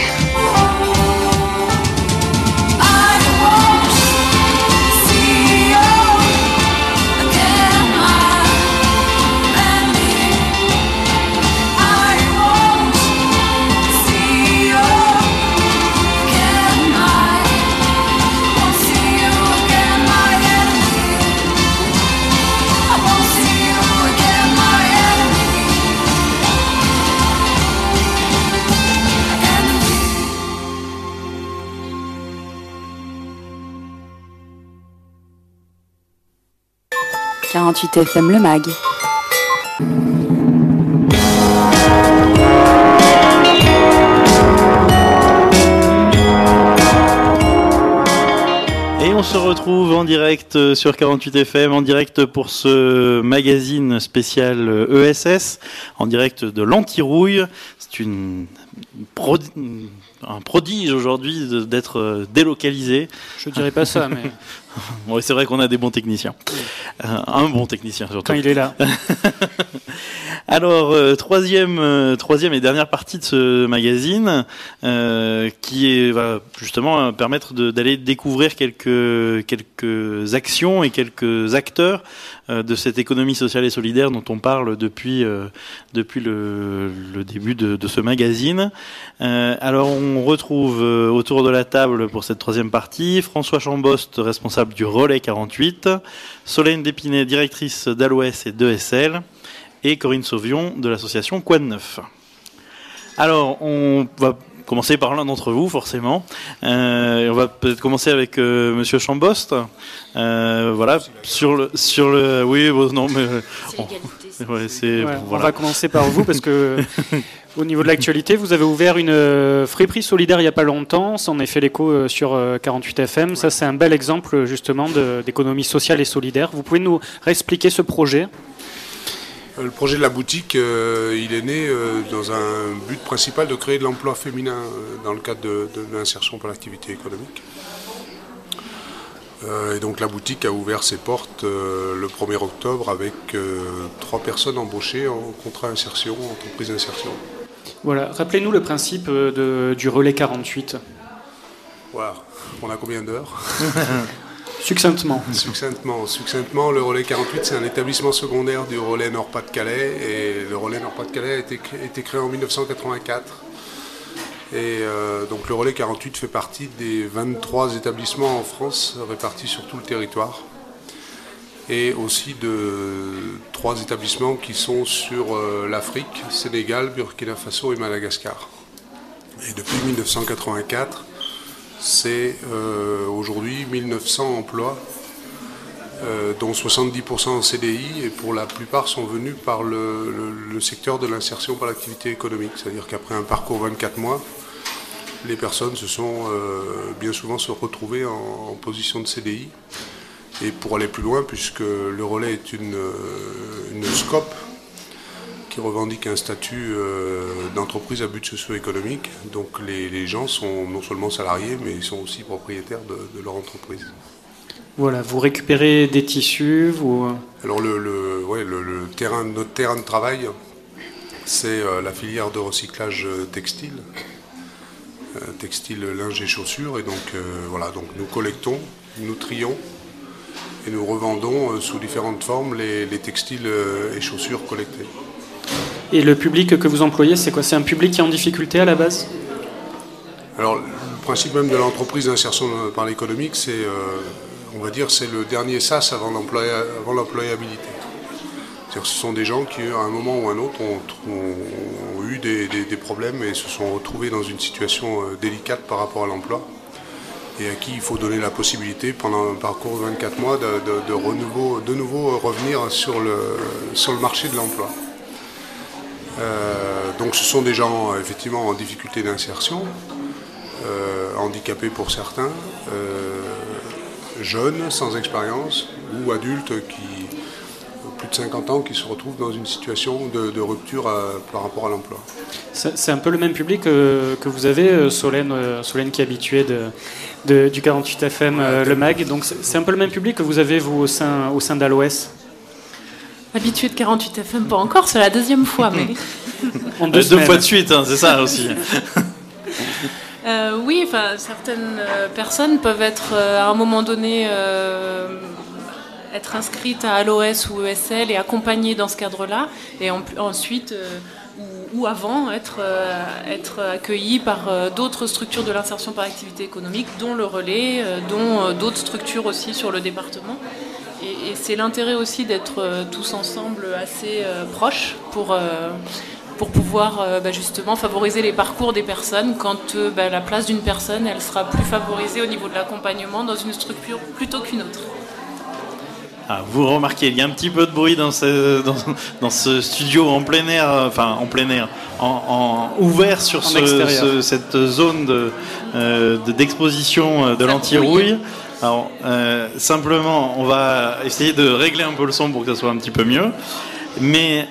quarante-huit F M Le Mag. Et on se retrouve en direct sur quarante-huit F M, en direct pour ce magazine spécial E S S, en direct de l'Antirouille. C'est une prod... un prodige aujourd'hui d'être délocalisé. Je dirais pas ça, mais... Bon, c'est vrai qu'on a des bons techniciens. Oui. Euh, un bon technicien surtout. Quand il est là. Alors, euh, troisième, euh, troisième et dernière partie de ce magazine, euh, qui est, va justement permettre de, d'aller découvrir quelques, quelques actions et quelques acteurs euh, de cette économie sociale et solidaire dont on parle depuis, euh, depuis le, le début de, de ce magazine. Euh, alors, on retrouve euh, autour de la table pour cette troisième partie François Chambost, responsable du Relais quarante-huit, Solène Dépinay, directrice d'A L O S et d'E S L, et Corinne Sauvion de l'association Quad Neuf. Alors, on va commencer par l'un d'entre vous, forcément. Euh, on va peut-être commencer avec euh, Monsieur Chambost. Euh, voilà, sur le, sur le, oui, bon, non, mais c'est on, ouais, c'est, ouais, voilà. On va commencer par vous parce que au niveau de l'actualité, vous avez ouvert une euh, friperie solidaire il n'y a pas longtemps. Ça en est fait l'écho euh, sur euh, quarante-huit F M. Ça, c'est un bel exemple justement de, d'économie sociale et solidaire. Vous pouvez nous réexpliquer ce projet ? Le projet de la boutique, euh, il est né euh, dans un but principal de créer de l'emploi féminin euh, dans le cadre de, de l'insertion par l'activité économique. Euh, et donc la boutique a ouvert ses portes euh, le premier octobre avec euh, trois personnes embauchées en contrat insertion, entreprise d'insertion. Voilà, rappelez-nous le principe de, du relais quarante-huit. Voilà, on a combien d'heures? Succinctement. Succinctement. Succinctement, le relais quarante-huit, c'est un établissement secondaire du relais Nord-Pas-de-Calais. Et le relais Nord-Pas-de-Calais a été, a été créé en mille neuf cent quatre-vingt-quatre. Et euh, donc le relais quarante-huit fait partie des vingt-trois établissements en France répartis sur tout le territoire. Et aussi de trois établissements qui sont sur euh, l'Afrique, Sénégal, Burkina Faso et Madagascar. Et depuis mille neuf cent quatre-vingt-quatre, c'est euh, aujourd'hui mille neuf cents emplois, euh, dont soixante-dix pour cent en C D I, et pour la plupart sont venus par le, le, le secteur de l'insertion par l'activité économique. C'est-à-dire qu'après un parcours vingt-quatre mois, les personnes se sont euh, bien souvent se retrouvées en, en position de C D I. Et pour aller plus loin, puisque le relais est une, une SCOP, qui revendique un statut euh, d'entreprise à but socio-économique. Donc les, les gens sont non seulement salariés, mais ils sont aussi propriétaires de, de leur entreprise. Voilà, vous récupérez des tissus, vous... Alors le, le, ouais, le, le terrain, notre terrain de travail, c'est euh, la filière de recyclage textile, euh, textile, linge et chaussures. Et donc euh, voilà, donc nous collectons, nous trions, et nous revendons euh, sous différentes formes les, les textiles euh, et chaussures collectés. Et le public que vous employez, c'est quoi? C'est un public qui est en difficulté à la base? Alors, le principe même de l'entreprise d'insertion par l'économique, c'est, euh, on va dire, c'est le dernier sas avant, l'employa, avant l'employabilité. C'est-à-dire que ce sont des gens qui, à un moment ou à un autre, ont, ont, ont eu des, des, des problèmes et se sont retrouvés dans une situation euh, délicate par rapport à l'emploi, et à qui il faut donner la possibilité, pendant un parcours de vingt-quatre mois, de, de, de, renouveau, de nouveau revenir sur le, sur le marché de l'emploi. Euh, donc ce sont des gens effectivement en difficulté d'insertion, euh, handicapés pour certains, euh, jeunes, sans expérience, ou adultes qui, plus de cinquante ans, qui se retrouvent dans une situation de, de rupture à, par rapport à l'emploi. C'est, c'est un peu le même public que, que vous avez, Solène, Solène qui est habituée de, de, du quarante-huit F M, euh, le MAG. Donc c'est, c'est un peu le même public que vous avez, vous, au sein, au sein d'A L O S? Habitué de quarante-huit F M, pas encore, c'est la deuxième fois. Mais... en deux, deux fois de suite, hein, c'est ça aussi. euh, oui, enfin, certaines euh, personnes peuvent être euh, à un moment donné euh, être inscrites à A L O S ou E S L et accompagnées dans ce cadre-là, et en, ensuite euh, ou, ou avant être, euh, être accueillies par euh, d'autres structures de l'insertion par activité économique, dont le relais, euh, dont euh, d'autres structures aussi sur le département. Et, et c'est l'intérêt aussi d'être euh, tous ensemble assez euh, proches pour, euh, pour pouvoir euh, bah, justement favoriser les parcours des personnes quand euh, bah, la place d'une personne elle sera plus favorisée au niveau de l'accompagnement dans une structure plutôt qu'une autre. Ah, vous remarquez, il y a un petit peu de bruit dans ce, dans, dans ce studio en plein air, enfin en plein air, en, en ouvert sur ce, ce, cette zone de, euh, de, d'exposition de l'anti-rouille. Alors, euh, simplement, on va essayer de régler un peu le son pour que ça soit un petit peu mieux. Mais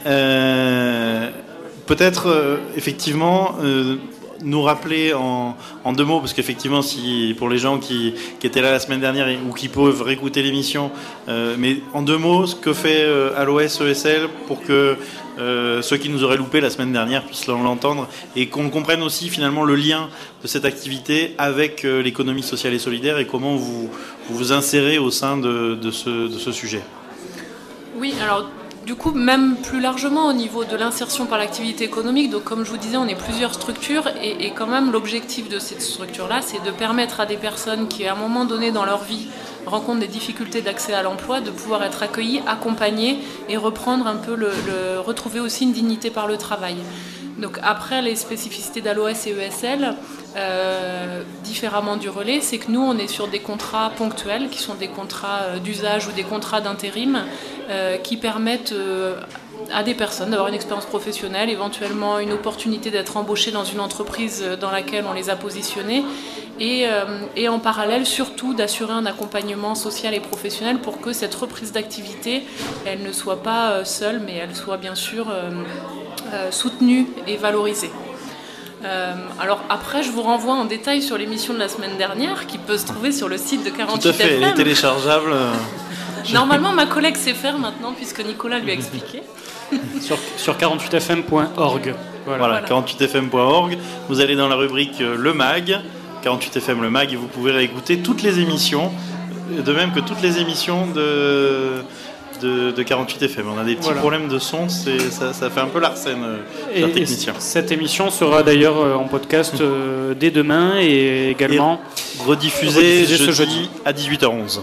euh, peut-être, euh, effectivement, euh, nous rappeler en, en deux mots, parce qu'effectivement, si, pour les gens qui, qui étaient là la semaine dernière ou qui peuvent réécouter l'émission, euh, mais en deux mots, ce que fait euh, A L O S, E S L, pour que euh, ceux qui nous auraient loupé la semaine dernière puissent l'entendre, et qu'on comprenne aussi finalement le lien de cette activité avec euh, l'économie sociale et solidaire, et comment vous vous, vous insérez au sein de, de, ce, de ce sujet. Oui, alors du coup, même plus largement au niveau de l'insertion par l'activité économique, donc comme je vous disais, on est plusieurs structures, et, et quand même l'objectif de cette structure-là, c'est de permettre à des personnes qui, à un moment donné dans leur vie, rencontrent des difficultés d'accès à l'emploi, de pouvoir être accueillies, accompagnées et reprendre un peu le, le retrouver aussi une dignité par le travail. Donc après, les spécificités d'A L O S et E S L, euh, différemment du relais, c'est que nous, on est sur des contrats ponctuels, qui sont des contrats d'usage ou des contrats d'intérim, euh, qui permettent euh, à des personnes d'avoir une expérience professionnelle, éventuellement une opportunité d'être embauchées dans une entreprise dans laquelle on les a positionnés, et, euh, et en parallèle, surtout, d'assurer un accompagnement social et professionnel pour que cette reprise d'activité, elle ne soit pas seule, mais elle soit bien sûr euh, euh, soutenue et valorisée. Euh, alors après, je vous renvoie en détail sur l'émission de la semaine dernière qui peut se trouver sur le site de quarante-huit F M. Tout à fait, elle est téléchargeable. Normalement, ma collègue sait faire maintenant puisque Nicolas lui a expliqué. sur, sur quarante-huit F M point org. Voilà, voilà. quarante-huit F M point org. Vous allez dans la rubrique euh, Le Mag, quarante-huit F M Le Mag, et vous pouvez réécouter toutes les émissions, de même que toutes les émissions de... De, de quarante-huit F M. On a des petits voilà. problèmes de son, c'est, ça, ça fait un peu l'arsène, euh, et, technicien. Et cette émission sera d'ailleurs euh, en podcast euh, dès demain et également et rediffusée jeudi, ce jeudi à dix-huit heures onze.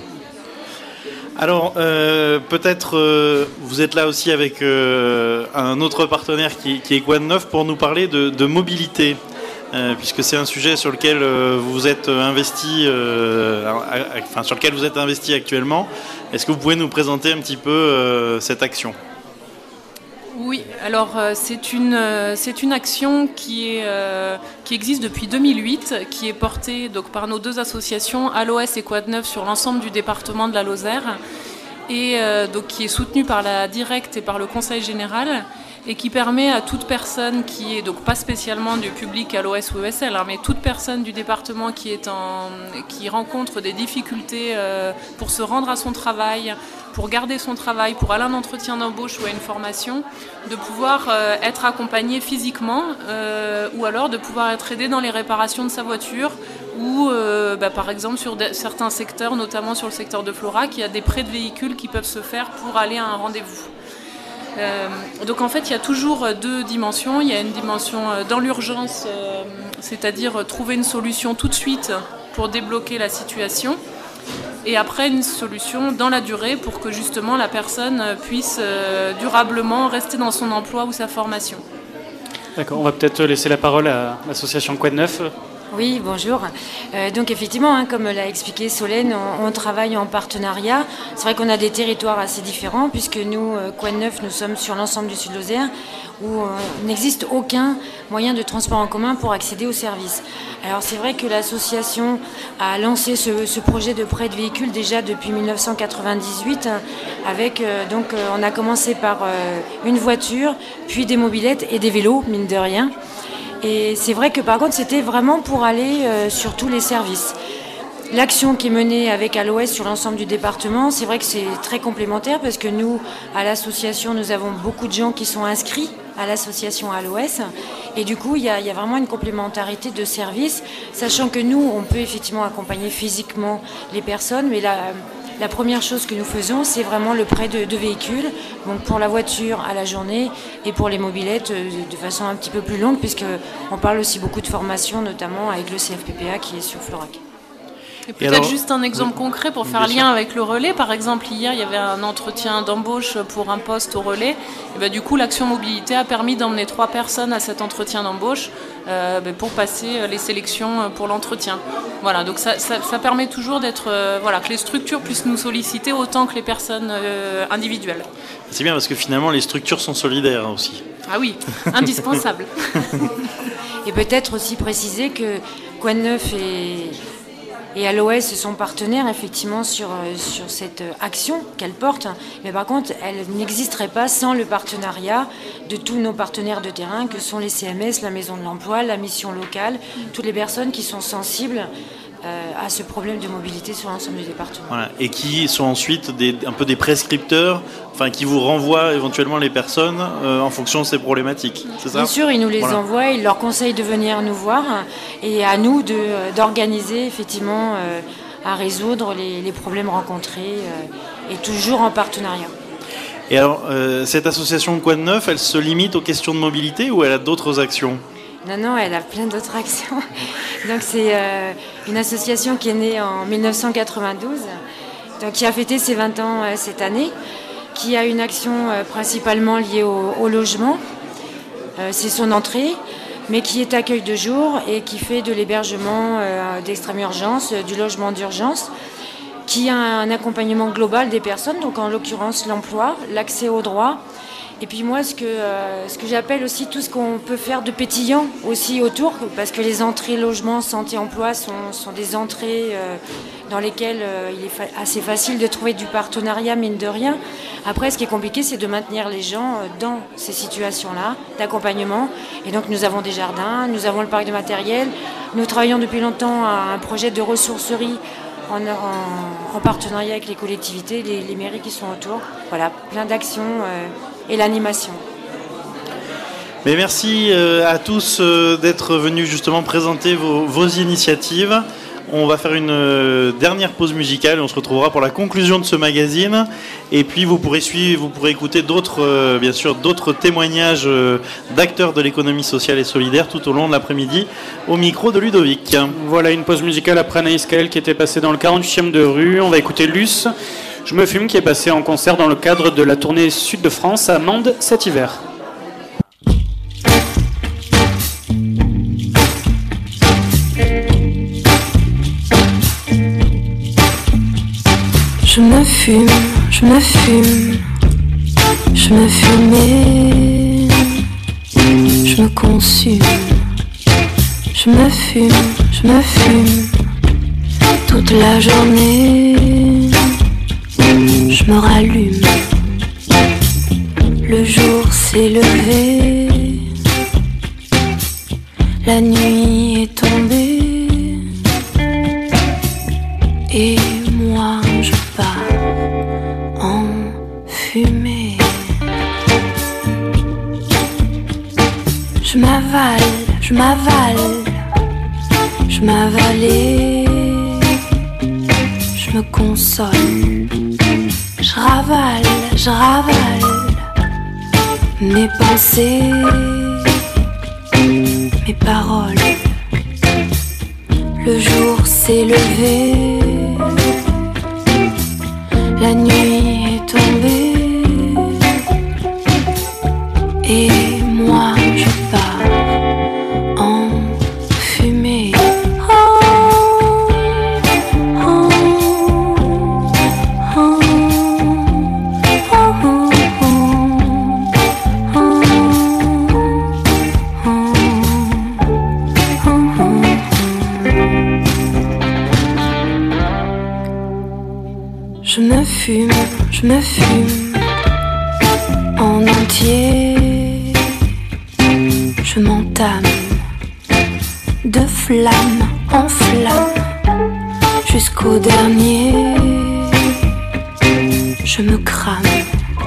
Alors, euh, peut-être euh, vous êtes là aussi avec euh, un autre partenaire qui, qui est Quoi de Neuf pour nous parler de, de mobilité. Euh, puisque c'est un sujet sur lequel euh, vous êtes investi, euh, enfin sur lequel vous êtes investi actuellement. Est-ce que vous pouvez nous présenter un petit peu euh, cette action ? Oui, alors euh, c'est une euh, c'est une action qui est euh, qui existe depuis deux mille huit, qui est portée donc par nos deux associations A L O S et Quoi de Neuf sur l'ensemble du département de la Lozère, et euh, donc qui est soutenue par la Directe et par le Conseil général, et qui permet à toute personne qui est, donc pas spécialement du public A L O S ou E S L, hein, mais toute personne du département qui, est en, qui rencontre des difficultés euh, pour se rendre à son travail, pour garder son travail, pour aller à un entretien d'embauche ou à une formation, de pouvoir euh, être accompagné physiquement, euh, ou alors de pouvoir être aidé dans les réparations de sa voiture, ou euh, bah, par exemple sur de, certains secteurs, notamment sur le secteur de Florac, il y a des prêts de véhicules qui peuvent se faire pour aller à un rendez-vous. Euh, donc en fait il y a toujours deux dimensions. Il y a une dimension dans l'urgence, euh, c'est-à-dire trouver une solution tout de suite pour débloquer la situation, et après une solution dans la durée pour que justement la personne puisse euh, durablement rester dans son emploi ou sa formation. D'accord, on va peut-être laisser la parole à l'association Quoi de Neuf. Oui, bonjour. Euh, donc effectivement, hein, comme l'a expliqué Solène, on, on travaille en partenariat. C'est vrai qu'on a des territoires assez différents, puisque nous, euh, Quoi de Neuf, nous sommes sur l'ensemble du Sud-Lozère, où euh, il n'existe aucun moyen de transport en commun pour accéder aux services. Alors c'est vrai que l'association a lancé ce, ce projet de prêt de véhicules déjà depuis mille neuf cent quatre-vingt-dix-huit, hein, avec euh, donc euh, on a commencé par euh, une voiture, puis des mobylettes et des vélos, mine de rien. Et c'est vrai que par contre c'était vraiment pour aller euh, sur tous les services. L'action qui est menée avec A L O S sur l'ensemble du département, c'est vrai que c'est très complémentaire parce que nous, à l'association, nous avons beaucoup de gens qui sont inscrits à l'association A L O S. Et du coup, il y a, il y a vraiment une complémentarité de services, sachant que nous, on peut effectivement accompagner physiquement les personnes, mais la, la première chose que nous faisons, c'est vraiment le prêt de, de véhicules, donc pour la voiture à la journée et pour les mobylettes de façon un petit peu plus longue, puisqu'on parle aussi beaucoup de formation, notamment avec le C F P P A qui est sur Florac. Et peut-être juste un exemple oui. concret pour faire lien avec le relais. Par exemple, hier, il y avait un entretien d'embauche pour un poste au relais. Et ben, du coup, l'Action Mobilité a permis d'emmener trois personnes à cet entretien d'embauche euh, ben, pour passer les sélections pour l'entretien. Voilà, donc ça, ça, ça permet toujours d'être, euh, voilà, que les structures puissent nous solliciter autant que les personnes euh, individuelles. C'est bien parce que finalement, les structures sont solidaires aussi. Ah oui, indispensable. Et peut-être aussi préciser que Quoi de Neuf est... Et A L O S sont partenaires effectivement sur, sur cette action qu'elle porte. Mais par contre, elle n'existerait pas sans le partenariat de tous nos partenaires de terrain, que sont les C M S, la Maison de l'Emploi, la mission locale, toutes les personnes qui sont sensibles euh, à ce problème de mobilité sur l'ensemble du département. Voilà. Et qui sont ensuite des, un peu des prescripteurs, enfin qui vous renvoient éventuellement les personnes euh, en fonction de ces problématiques, c'est ça ? Bien sûr, ils nous les voilà. envoient, ils leur conseillent de venir nous voir et à nous de, d'organiser effectivement euh, à résoudre les, les problèmes rencontrés euh, et toujours en partenariat. Et alors, euh, cette association Quoi de Neuf, elle se limite aux questions de mobilité ou elle a d'autres actions ? Non, non, elle a plein d'autres actions. Donc c'est euh, une association qui est née en mille neuf cent quatre-vingt-douze, donc qui a fêté ses vingt ans euh, cette année, qui a une action euh, principalement liée au, au logement. Euh, c'est son entrée, mais qui est accueil de jour et qui fait de l'hébergement euh, d'extrême urgence, euh, du logement d'urgence, qui a un accompagnement global des personnes, donc en l'occurrence l'emploi, l'accès aux droits. Et puis moi, ce que, euh, ce que j'appelle aussi tout ce qu'on peut faire de pétillant aussi autour, parce que les entrées logement, santé, emploi sont, sont des entrées euh, dans lesquelles euh, il est fa- assez facile de trouver du partenariat, mine de rien. Après, ce qui est compliqué, c'est de maintenir les gens euh, dans ces situations-là d'accompagnement. Et donc nous avons des jardins, nous avons le parc de matériel, nous travaillons depuis longtemps à un projet de ressourcerie En, en, en partenariat avec les collectivités, les, les mairies qui sont autour. Voilà, plein d'actions euh, et l'animation. Mais merci euh, à tous euh, d'être venus justement présenter vos, vos initiatives. On va faire une euh, dernière pause musicale. On se retrouvera pour la conclusion de ce magazine. Et puis vous pourrez suivre, vous pourrez écouter d'autres, euh, bien sûr, d'autres témoignages euh, d'acteurs de l'économie sociale et solidaire tout au long de l'après-midi au micro de Ludovic. Voilà une pause musicale après Anaïs Kael qui était passée dans le quarante-huitième de rue. On va écouter Luce, Je me fume, qui est passé en concert dans le cadre de la tournée Sud de France à Mende cet hiver. Je me fume, je me fume, je me fume, je me consume. Je me fume, je me fume, toute la journée, je me rallume. Le jour s'est levé, la nuit est tombée, et moi je pars en fumée. Je m'avale, je m'avale, je m'avalais, je me console, je ravale, je ravale mes pensées, mes paroles. Le jour s'est levé, la nuit est tombée, et moi je pars en fumée. Je me fume, je me fume en entier. Je m'entame de flamme en flamme jusqu'au dernier. Je me crame,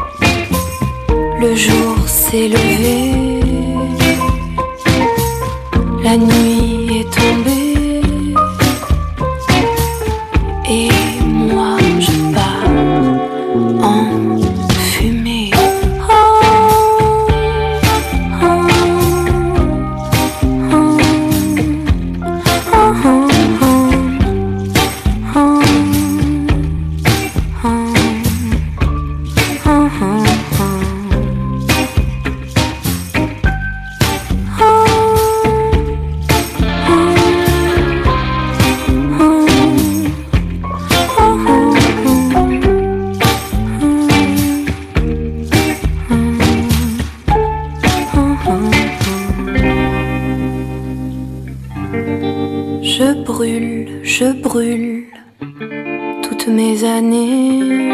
le jour s'est levé, la nuit est tombée, et moi je pars en fumée. Je brûle, je brûle toutes mes années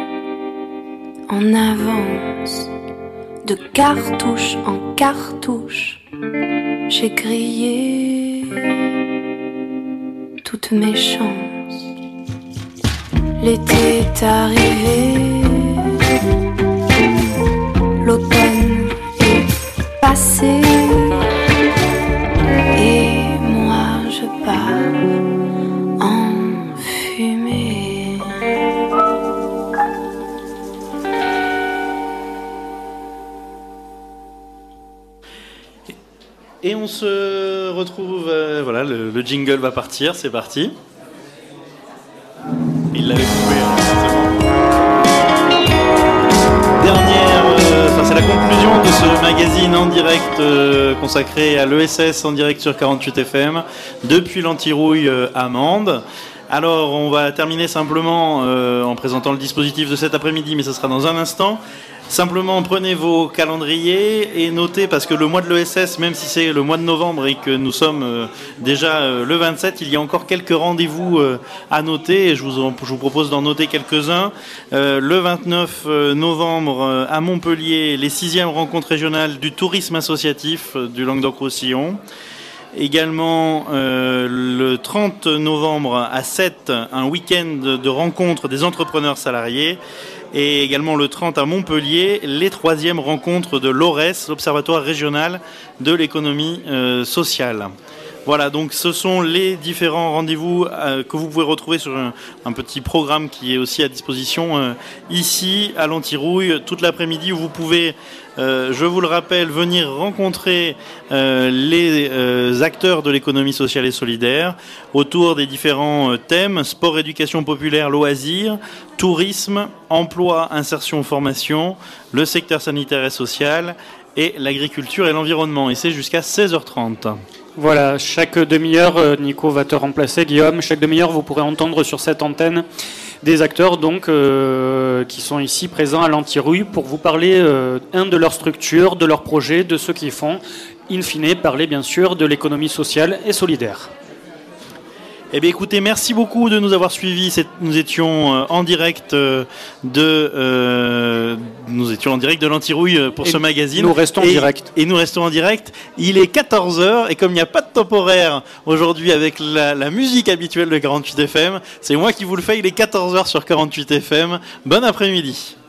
en avance, de cartouche en cartouche. J'ai grillé toutes mes chances. L'été est arrivé, l'automne est passé, et moi je pars en fumée. Et on se retrouve, euh, voilà, le, le jingle va partir, c'est parti. Il l'avait coupé, hein, Dernière, euh, enfin, c'est la conclusion de ce magazine en direct euh, consacré à l'E S S en direct sur quarante-huit F M depuis l'Antirouille euh, à Mende. Alors, on va terminer simplement euh, en présentant le dispositif de cet après-midi, mais ce sera dans un instant. Simplement, prenez vos calendriers et notez, parce que le mois de l'E S S, même si c'est le mois de novembre et que nous sommes euh, déjà euh, le vingt-sept, il y a encore quelques rendez-vous euh, à noter, et je vous, en, je vous propose d'en noter quelques-uns. Euh, le vingt-neuf novembre, euh, à Montpellier, les sixièmes rencontres régionales du tourisme associatif euh, du Languedoc-Roussillon. Également, euh, le trente novembre à Sète, un week-end de rencontres des entrepreneurs salariés. Et également le trente à Montpellier, les troisièmes rencontres de l'O R E S, l'Observatoire régional de l'économie euh, sociale. Voilà, donc ce sont les différents rendez-vous euh, que vous pouvez retrouver sur un, un petit programme qui est aussi à disposition euh, ici à l'Antirouille toute l'après-midi, où vous pouvez, euh, je vous le rappelle, venir rencontrer euh, les euh, acteurs de l'économie sociale et solidaire autour des différents euh, thèmes: sport, éducation populaire, loisirs, tourisme, emploi, insertion, formation, le secteur sanitaire et social, et l'agriculture et l'environnement. Et c'est jusqu'à seize heures trente. Voilà, chaque demi-heure, Nico va te remplacer, Guillaume. Chaque demi-heure, vous pourrez entendre sur cette antenne des acteurs donc euh, qui sont ici présents à l'Antirouille pour vous parler euh, un de leurs structures, de leurs projets, de ce qu'ils font. In fine, parler bien sûr de l'économie sociale et solidaire. Eh bien, écoutez, merci beaucoup de nous avoir suivis. Nous étions en direct de, euh, nous étions en direct de l'Antirouille pour et ce magazine. Nous restons en direct. Et nous restons en direct. Il est quatorze heures et comme il n'y a pas de temporaire aujourd'hui avec la, la musique habituelle de quarante-huit F M, c'est moi qui vous le fais. Il est quatorze heures sur quarante-huit F M. Bon après-midi.